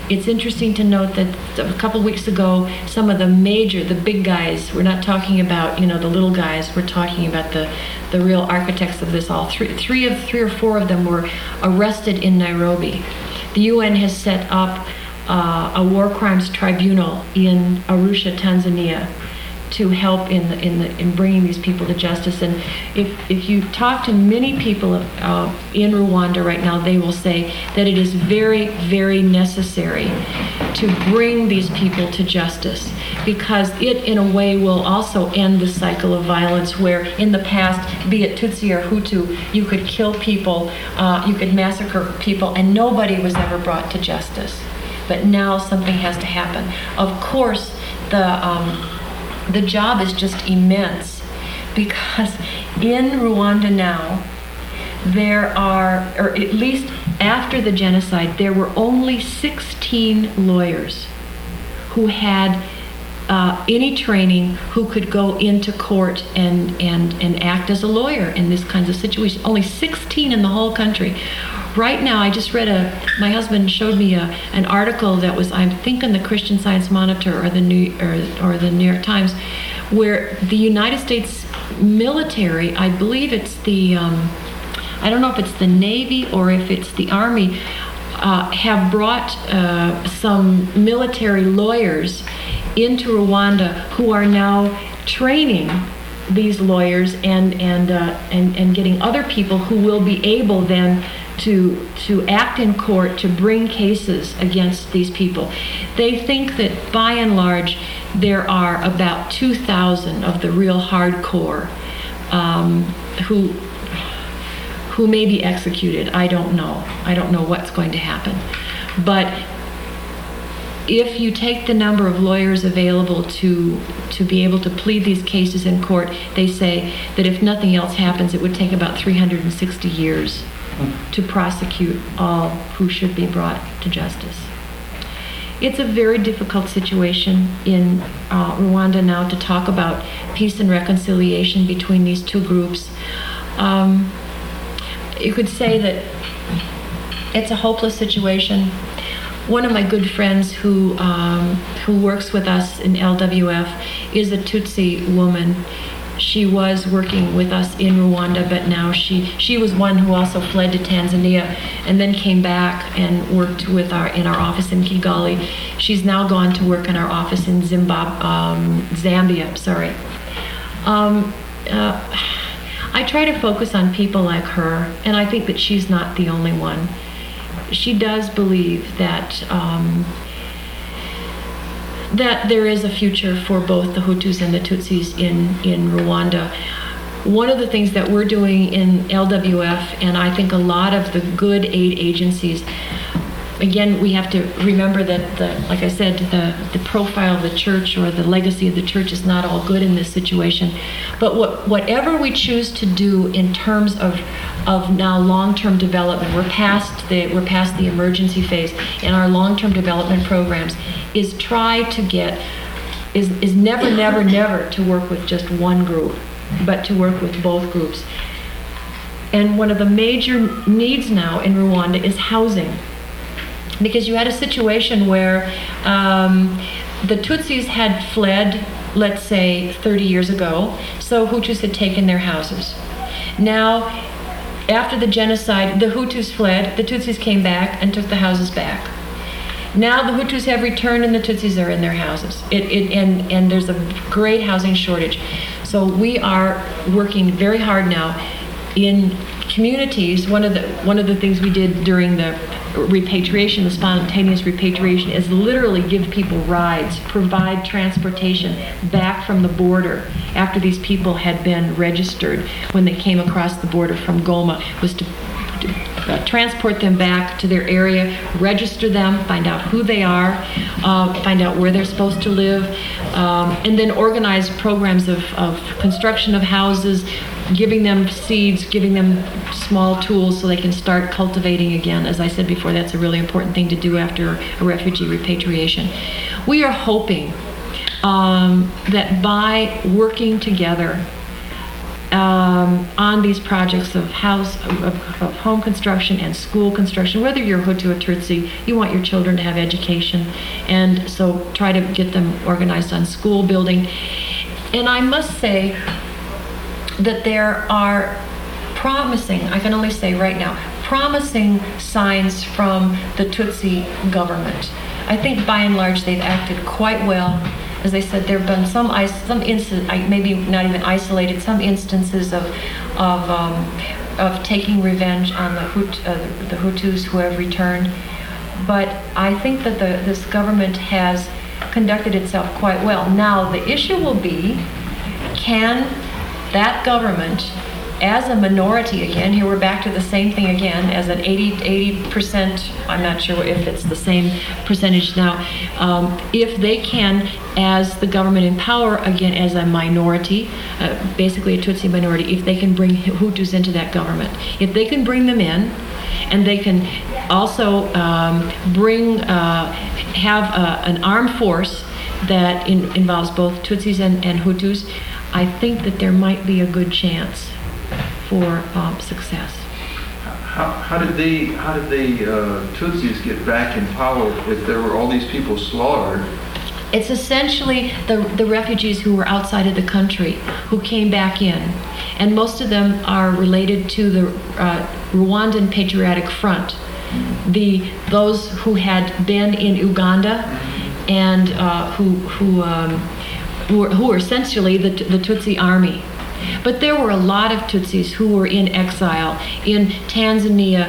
It's interesting to note that a couple weeks ago, some of the big guys, we're not talking about, the little guys, we're talking about the real architects of this all. Three or four of them were arrested in Nairobi. The UN has set up a war crimes tribunal in Arusha, Tanzania, to help in bringing these people to justice. And if you talk to many people in Rwanda right now, they will say that it is very, very necessary to bring these people to justice, because it in a way will also end the cycle of violence where in the past, be it Tutsi or Hutu, you could kill people, you could massacre people, and nobody was ever brought to justice. But now something has to happen. Of course, the job is just immense, because in Rwanda now, there are, or at least after the genocide, there were only 16 lawyers who had any training who could go into court and act as a lawyer in this kinds of situations. Only 16 in the whole country. Right now, I just read my husband showed me an article that was, I think, in the Christian Science Monitor or the New York Times, where the United States military, I believe it's the, I don't know if it's the Navy or if it's the Army, have brought some military lawyers into Rwanda who are now training these lawyers and getting other people who will be able then to act in court to bring cases against these people. They think that by and large there are about 2,000 of the real hardcore who may be executed. I don't know. I don't know what's going to happen. But if you take the number of lawyers available to be able to plead these cases in court, they say that if nothing else happens, it would take about 360 years to prosecute all who should be brought to justice. It's a very difficult situation in Rwanda now to talk about peace and reconciliation between these two groups. You could say that it's a hopeless situation. One of my good friends who works with us in LWF is a Tutsi woman. She was working with us in Rwanda, but now she was one who also fled to Tanzania and then came back and worked with in our office in Kigali. She's now gone to work in our office in Zambia. Sorry. I try to focus on people like her, and I think that she's not the only one. She does believe that that there is a future for both the Hutus and the Tutsis in Rwanda. One of the things that we're doing in LWF, and I think a lot of the good aid agencies, again, we have to remember that, like I said, the profile of the church or the legacy of the church is not all good in this situation. But whatever we choose to do in terms of now long-term development, we're past the emergency phase, and our long-term development programs is try to get, is never to work with just one group, but to work with both groups. And one of the major needs now in Rwanda is housing. Because you had a situation where the Tutsis had fled, let's say, 30 years ago, so Hutus had taken their houses. Now, after the genocide, the Hutus fled, the Tutsis came back and took the houses back. Now the Hutus have returned and the Tutsis are in their houses. And there's a great housing shortage. So we are working very hard now in communities. One of the things we did during the repatriation, the spontaneous repatriation, is literally give people rides, provide transportation back from the border after these people had been registered when they came across the border from Goma, was to transport them back to their area, register them, find out who they are, find out where they're supposed to live, and then organize programs of construction of houses, giving them seeds, giving them small tools so they can start cultivating again. As I said before, that's a really important thing to do after a refugee repatriation. We are hoping that by working together, on these projects of home construction and school construction. Whether you're Hutu or Tutsi, you want your children to have education, and so try to get them organized on school building. And I must say that there are promising, I can only say right now, promising signs from the Tutsi government. I think by and large they've acted quite well. As I said, there have been some instances, maybe not even isolated, some instances of taking revenge on the Hutus who have returned. But I think that this government has conducted itself quite well. Now the issue will be, can that government, as a minority again, here we're back to the same thing again, as an 80%, I'm not sure if it's the same percentage now, if they can, as the government in power, again, as a minority, basically a Tutsi minority, if they can bring Hutus into that government, if they can bring them in, and they can also have an armed force that involves both Tutsis and Hutus, I think that there might be a good chance for success. How did the Tutsis get back in power if there were all these people slaughtered? It's essentially the refugees who were outside of the country who came back in, and most of them are related to the Rwandan Patriotic Front, those who had been in Uganda and who were essentially the Tutsi army. But there were a lot of Tutsis who were in exile in Tanzania,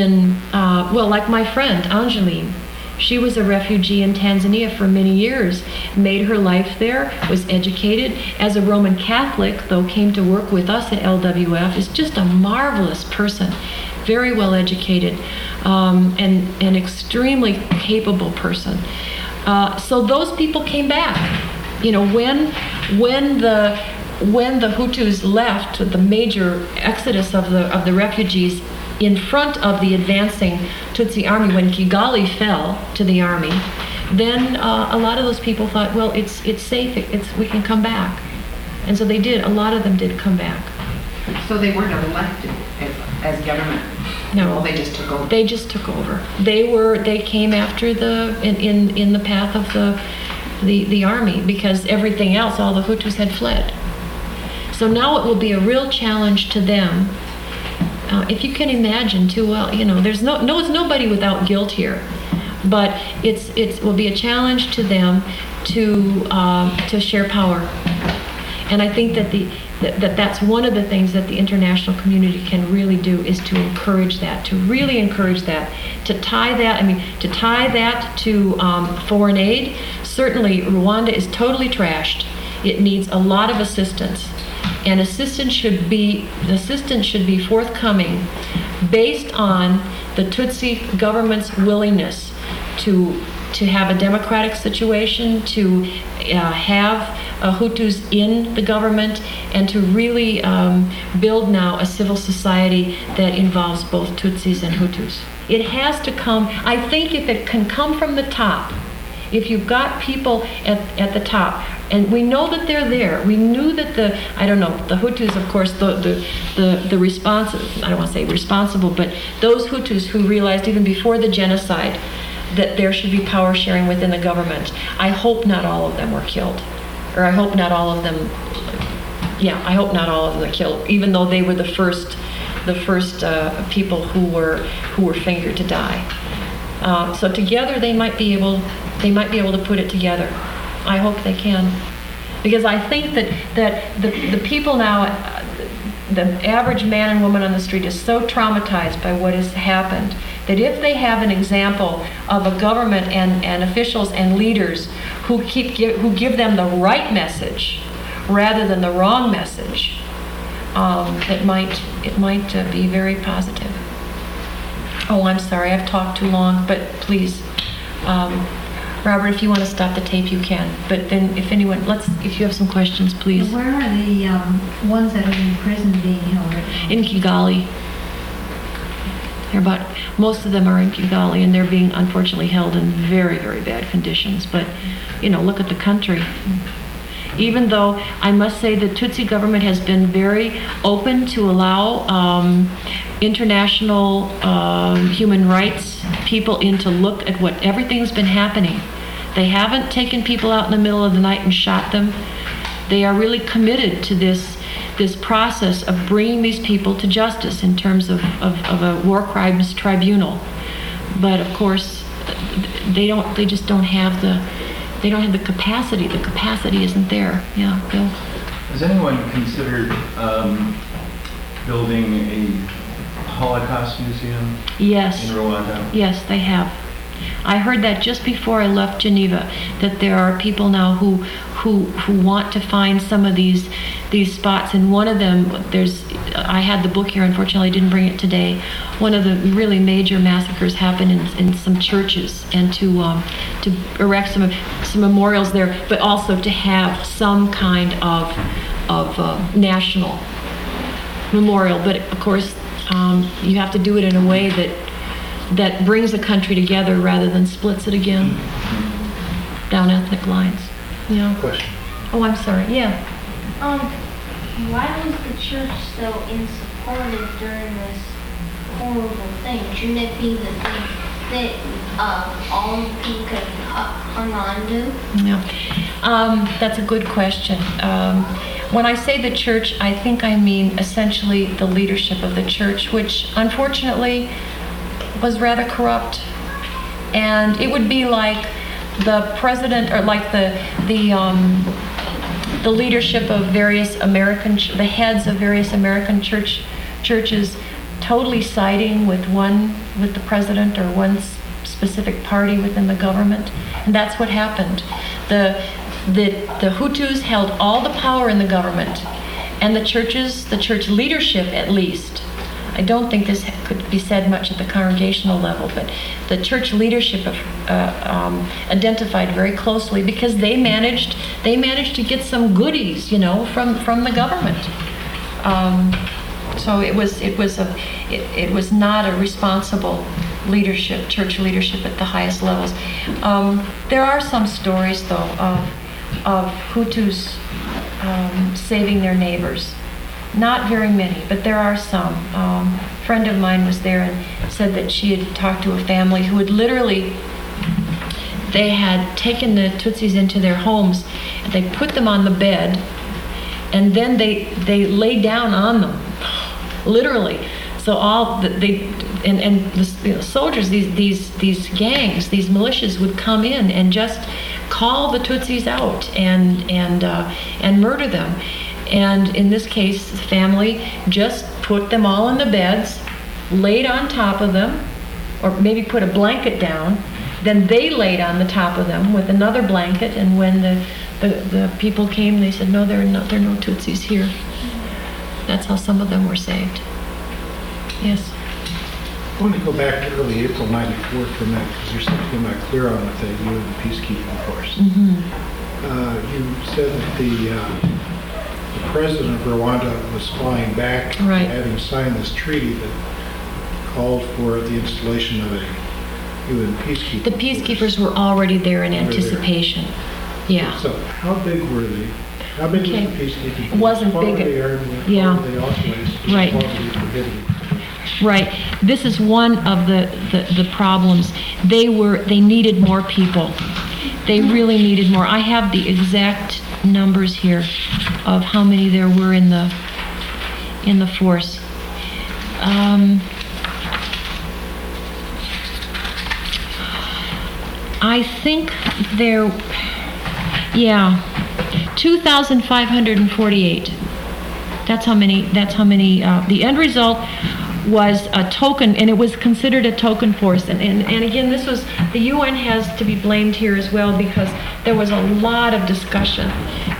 like my friend Angeline. She was a refugee in Tanzania for many years, made her life there, was educated. As a Roman Catholic, though, came to work with us at LWF, is just a marvelous person, very well educated, and an extremely capable person. So those people came back. You know, when the Hutus left, the major exodus of the refugees in front of the advancing Tutsi army, when Kigali fell to the army, then a lot of those people thought, well, it's safe, we can come back. And so they did. A lot of them did come back. So they weren't elected as government? No. Well, they just took over? They just took over. They came after in the path of the army, because everything else, all the Hutus had fled. So now it will be a real challenge to them. If you can imagine too well, you know, there's it's nobody without guilt here, but it will be a challenge to them to share power. And I think that that's one of the things that the international community can really do, is to encourage that, to really encourage that, to tie that to foreign aid. Certainly, Rwanda is totally trashed. It needs a lot of assistance. And assistance should be forthcoming based on the Tutsi government's willingness to have a democratic situation, to have Hutus in the government, and to really build now a civil society that involves both Tutsis and Hutus. It has to come, I think if it can come from the top, if you've got people at the top, and we know that they're there. We knew that the Hutus, of course, the responsible, I don't want to say responsible, but those Hutus who realized even before the genocide that there should be power sharing within the government. I hope not all of them were killed. Or I hope not all of them are killed, even though they were the first people who were fingered to die. So together they might be able to put it together. I hope they can, because I think that the people now, the average man and woman on the street is so traumatized by what has happened that if they have an example of a government and officials and leaders who give them the right message rather than the wrong message, it might be very positive. Oh, I'm sorry, I've talked too long, but please. Robert, if you want to stop the tape, you can. But then, if you have some questions, please. Where are the ones that are in prison being held? In Kigali. Most of them are in Kigali, and they're being unfortunately held in very, very bad conditions. But, look at the country. even though I must say the Tutsi government has been very open to allow international human rights people in to look at what everything's been happening. They haven't taken people out in the middle of the night and shot them. They are really committed to this process of bringing these people to justice in terms of a war crimes tribunal. But of course, they just don't have the capacity. The capacity isn't there. Yeah, Bill. Has anyone considered building a Holocaust museum Yes. in Rwanda? Yes, they have. I heard that just before I left Geneva, that there are people now who want to find some of these spots, and one of them, I had the book here, unfortunately I didn't bring it today. One of the really major massacres happened in some churches, and to erect some memorials there, but also to have some kind of national memorial. But of course, you have to do it in a way that brings the country together rather than splits it again down ethnic lines. Yeah. Question. Oh, I'm sorry. Yeah. Why was the church so insupportive during this horrible thing? Shouldn't it be the thing that all the people could hung on to? Yeah. That's a good question. When I say the church, I think I mean essentially the leadership of the church, which unfortunately was rather corrupt. And it would be like the president, or like the leadership of various the heads of various American churches totally siding with the president or one specific party within the government. And that's what happened. The Hutus held all the power in the government, and the church leadership at least. I don't think this could be said much at the congregational level, but the church leadership identified very closely, because they managed to get some goodies, from the government. So it was not a responsible leadership, church leadership at the highest levels. There are some stories, though, of Hutus saving their neighbors. Not very many, but there are some. A friend of mine was there and said that she had talked to a family who had they had taken the Tutsis into their homes, and they put them on the bed, and then they lay down on them, literally. So the soldiers, these gangs, these militias would come in and just call the Tutsis out and murder them. And in this case, the family just put them all in the beds, laid on top of them, or maybe put a blanket down. Then they laid on the top of them with another blanket. And when the people came, they said, "No, there are no Tutsis here." That's how some of them were saved. Yes. I want to go back to early April '94 for a minute, because there's something I'm not clear on with the UN peacekeeping force. Mm-hmm. You said that the president of Rwanda was flying back, right, having signed this treaty that called for the installation of a UN peacekeeping The peacekeepers were already there in anticipation. Yeah. So how big were they? How big was the peacekeeping force? It wasn't What big. were they armed? Yeah. What were they authorized? Right. What were they prohibited? Right. This is one of the problems. They needed more people. They really needed more. I have the exact numbers here of how many there were in the force. I think 2,548. That's how many. The end result was a token, and it was considered a token force. And again, the UN has to be blamed here as well, because there was a lot of discussion.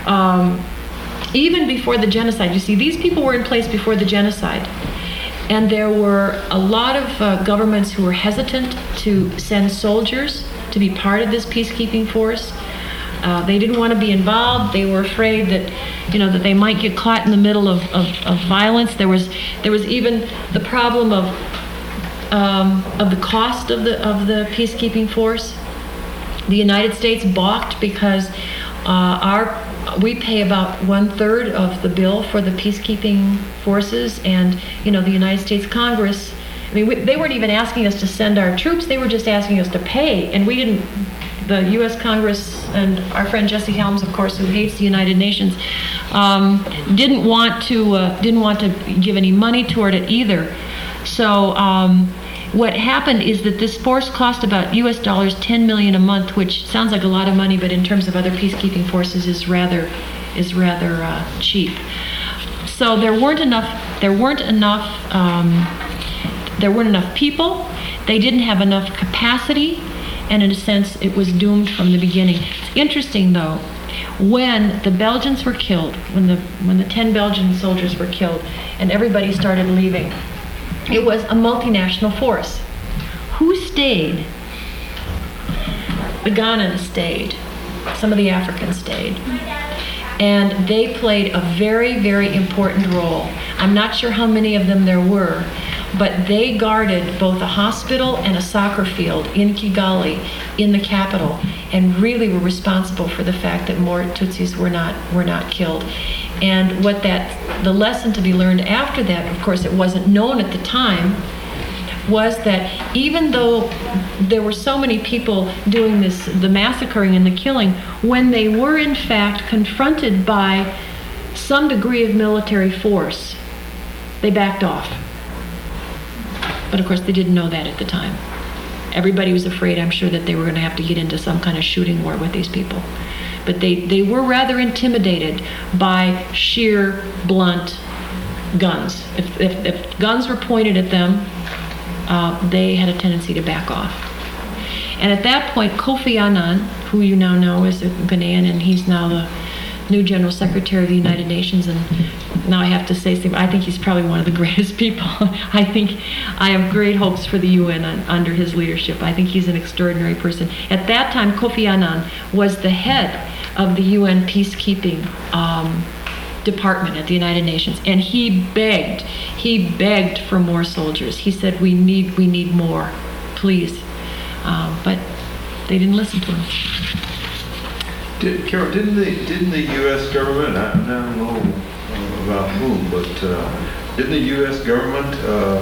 Even before the genocide, you see, these people were in place before the genocide. And there were a lot of governments who were hesitant to send soldiers to be part of this peacekeeping force. They didn't want to be involved. They were afraid that, that they might get caught in the middle of violence. There was even the problem of the cost of the peacekeeping force. The United States balked because our we pay about 1/3 of the bill for the peacekeeping forces, and the United States Congress. I mean, they weren't even asking us to send our troops; they were just asking us to pay, and we didn't. The U.S. Congress and our friend Jesse Helms, of course, who hates the United Nations, didn't want to give any money toward it either. So what happened is that this force cost about U.S. dollars $10 million a month, which sounds like a lot of money, but in terms of other peacekeeping forces is rather cheap. So there weren't enough people. They didn't have enough capacity, and in a sense, it was doomed from the beginning. It's interesting, though, when the Belgians were killed, when the 10 Belgian soldiers were killed, and everybody started leaving, it was a multinational force. Who stayed? The Ghanans stayed. Some of the Africans stayed. And they played a very, very important role. I'm not sure how many of them there were, but they guarded both a hospital and a soccer field in Kigali, in the capital, and really were responsible for the fact that more Tutsis were not killed. And the lesson to be learned after that, of course it wasn't known at the time, was that even though there were so many people doing the massacring and the killing, when they were in fact confronted by some degree of military force, they backed off. But of course they didn't know that at the time. Everybody was afraid, I'm sure, that they were going to have to get into some kind of shooting war with these people. But they were rather intimidated by sheer, blunt guns. If guns were pointed at them, they had a tendency to back off. And at that point, Kofi Annan, who you now know is a Ghanaian, and he's now the new General Secretary of the United Nations, and now I have to say something, I think he's probably one of the greatest people. I have great hopes for the UN under his leadership. I think he's an extraordinary person. At that time, Kofi Annan was the head of the UN peacekeeping department at the United Nations, and he begged for more soldiers. He said, we need more, please. But they didn't listen to him. Carol, didn't the U.S. government, I don't know about whom, but didn't the U.S. government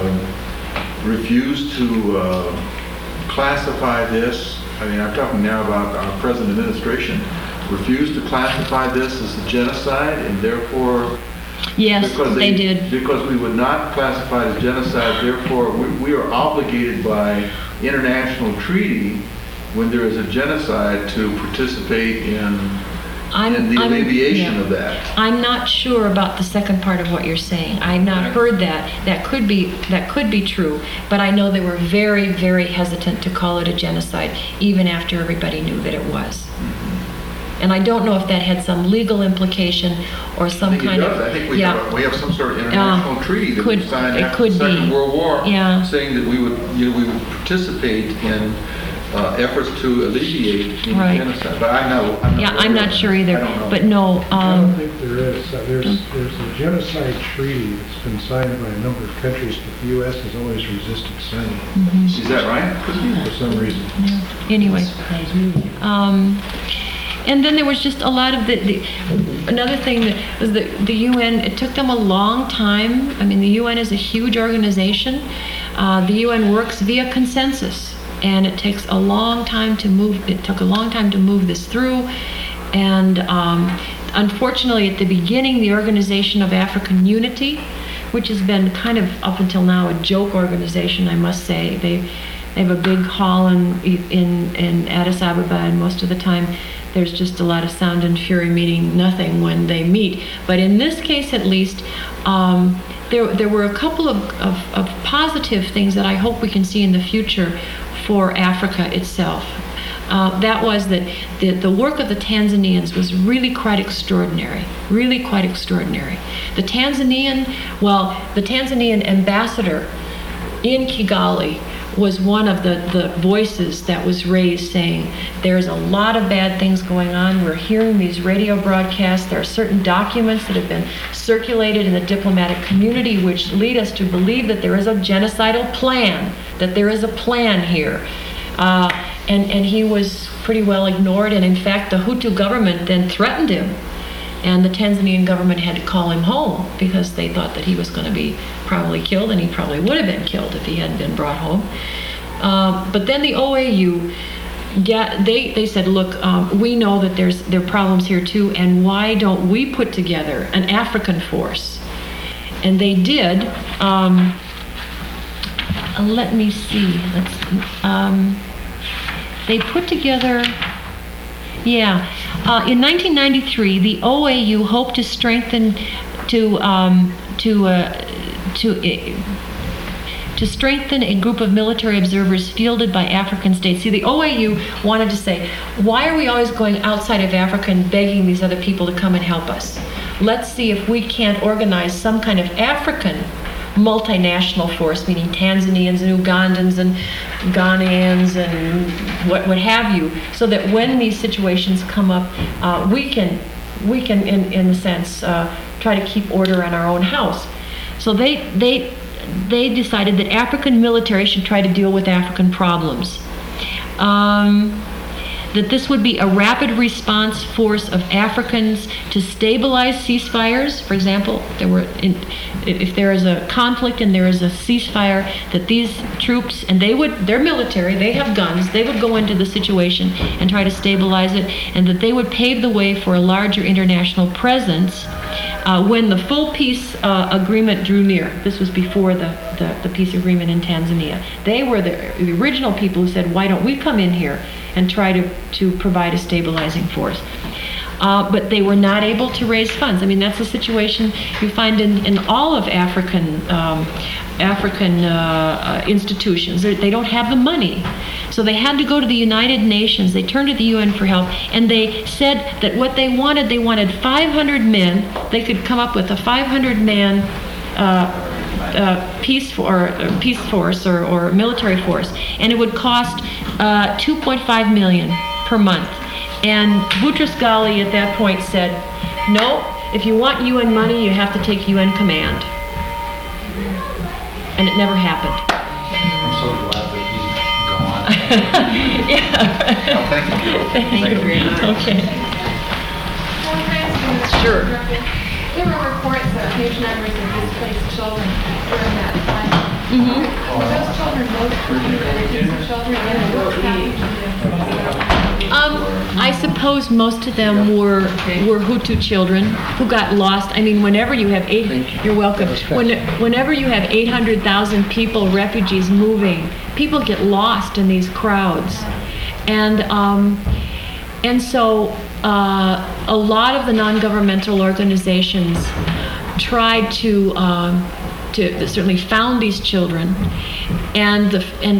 refuse to classify this? I mean, I'm talking now about our present administration. Refused to classify this as a genocide, and therefore, yes, they did. Because we would not classify it as genocide, therefore we are obligated by international treaty when there is a genocide to participate in the alleviation of that. I'm not sure about the second part of what you're saying. I've not heard that. That could be true, but I know they were very, very hesitant to call it a genocide, even after everybody knew that it was. And I don't know if that had some legal implication or some kind of... I think we have some sort of international treaty that we signed after the Second World War, saying that we would participate in efforts to alleviate genocide. But I'm not sure either. But no. I don't think there is. There's a genocide treaty that's been signed by a number of countries, but the U.S. has always resisted signing it. Mm-hmm. Is that right? For some reason. Yeah. Anyway. And then there was just a lot of another thing that was the UN. It took them a long time. I mean, the UN is a huge organization. The UN works via consensus, and it takes a long time to move. It took a long time to move this through, and unfortunately, at the beginning, the Organization of African Unity, which has been kind of up until now a joke organization, I must say. They have a big hall in Addis Ababa, and most of the time there's just a lot of sound and fury, meaning nothing when they meet. But in this case, at least, there were a couple of positive things that I hope we can see in the future for Africa itself. That was that the work of the Tanzanians was really quite extraordinary, The Tanzanian ambassador in Kigali was one of the voices that was raised, saying there's a lot of bad things going on. We're hearing these radio broadcasts. There are certain documents that have been circulated in the diplomatic community which lead us to believe that there is a genocidal plan, that there is a plan here. And he was pretty well ignored, and in fact the Hutu government then threatened him And the Tanzanian government had to call him home because they thought that he was going to be probably killed, and he probably would have been killed if he hadn't been brought home. But then the OAU, they said, look, we know that there are problems here too, and why don't we put together an African force? And they did. Let me see. They put together. Yeah, in 1993, the OAU hoped to strengthen to strengthen a group of military observers fielded by African states. See, the OAU wanted to say, why are we always going outside of Africa and begging these other people to come and help us? Let's see if we can't organize some kind of African multinational force, meaning Tanzanians and Ugandans and Ghanaians and what have you, so that when these situations come up, we can in a sense try to keep order on our own house. So they decided that African military should try to deal with African problems. That this would be a rapid response force of Africans to stabilize ceasefires. For example, if there is a conflict and there is a ceasefire, that these troops, and they're military, they have guns, they would go into the situation and try to stabilize it, and that they would pave the way for a larger international presence when the full peace agreement drew near. This was before the peace agreement in Tanzania. They were the original people who said, why don't we come in here and try to provide a stabilizing force. But they were not able to raise funds. I mean, that's a situation you find in all of African institutions. They don't have the money. So they had to go to the United Nations. They turned to the UN for help, and they said that what they wanted 500 men. They could come up with a 500-man peace force or military force, and it would cost $2.5 million per month. And Boutros Ghali at that point said, no, if you want UN money, you have to take UN command. And it never happened. I'm so glad that he's gone. Yeah. Oh, thank you. Thank you very much. Okay. Sure. There were reports that huge numbers of displaced children during that time. Mm-hmm. Were those children both children and what happened to them? I suppose most of them were Hutu children who got lost. I mean, whenever you have you're welcome. Whenever you have 800,000 people, refugees moving, people get lost in these crowds, and so a lot of the non-governmental organizations tried to certainly found these children, and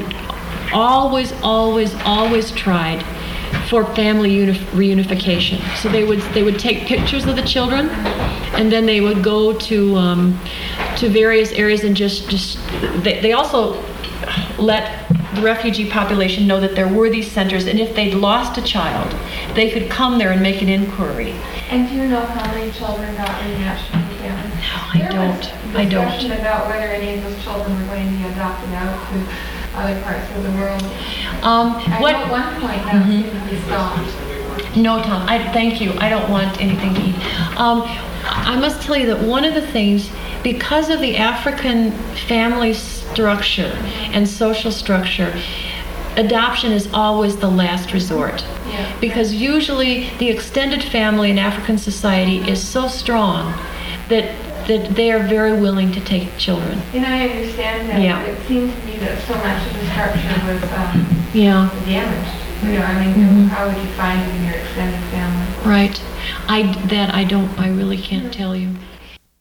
always tried for family reunification. So they would take pictures of the children, and then they would go to various areas and they also let the refugee population know that there were these centers, and if they'd lost a child, they could come there and make an inquiry. And do you know how many children got rematched with families? No, I don't. Discussion about whether any of those children were going to be adopted out to other parts of the world. At one point that was going to be stopped. No, Tom, thank you. I don't want anything to eat. I must tell you that one of the things, because of the African family structure and social structure, adoption is always the last resort. Yeah. Because usually the extended family in African society is so strong that they are very willing to take children. And I understand that. Yeah. It seems to me that so much of the structure was damaged. You know, I mean, how would you find it in your extended family? Right. I really can't tell you.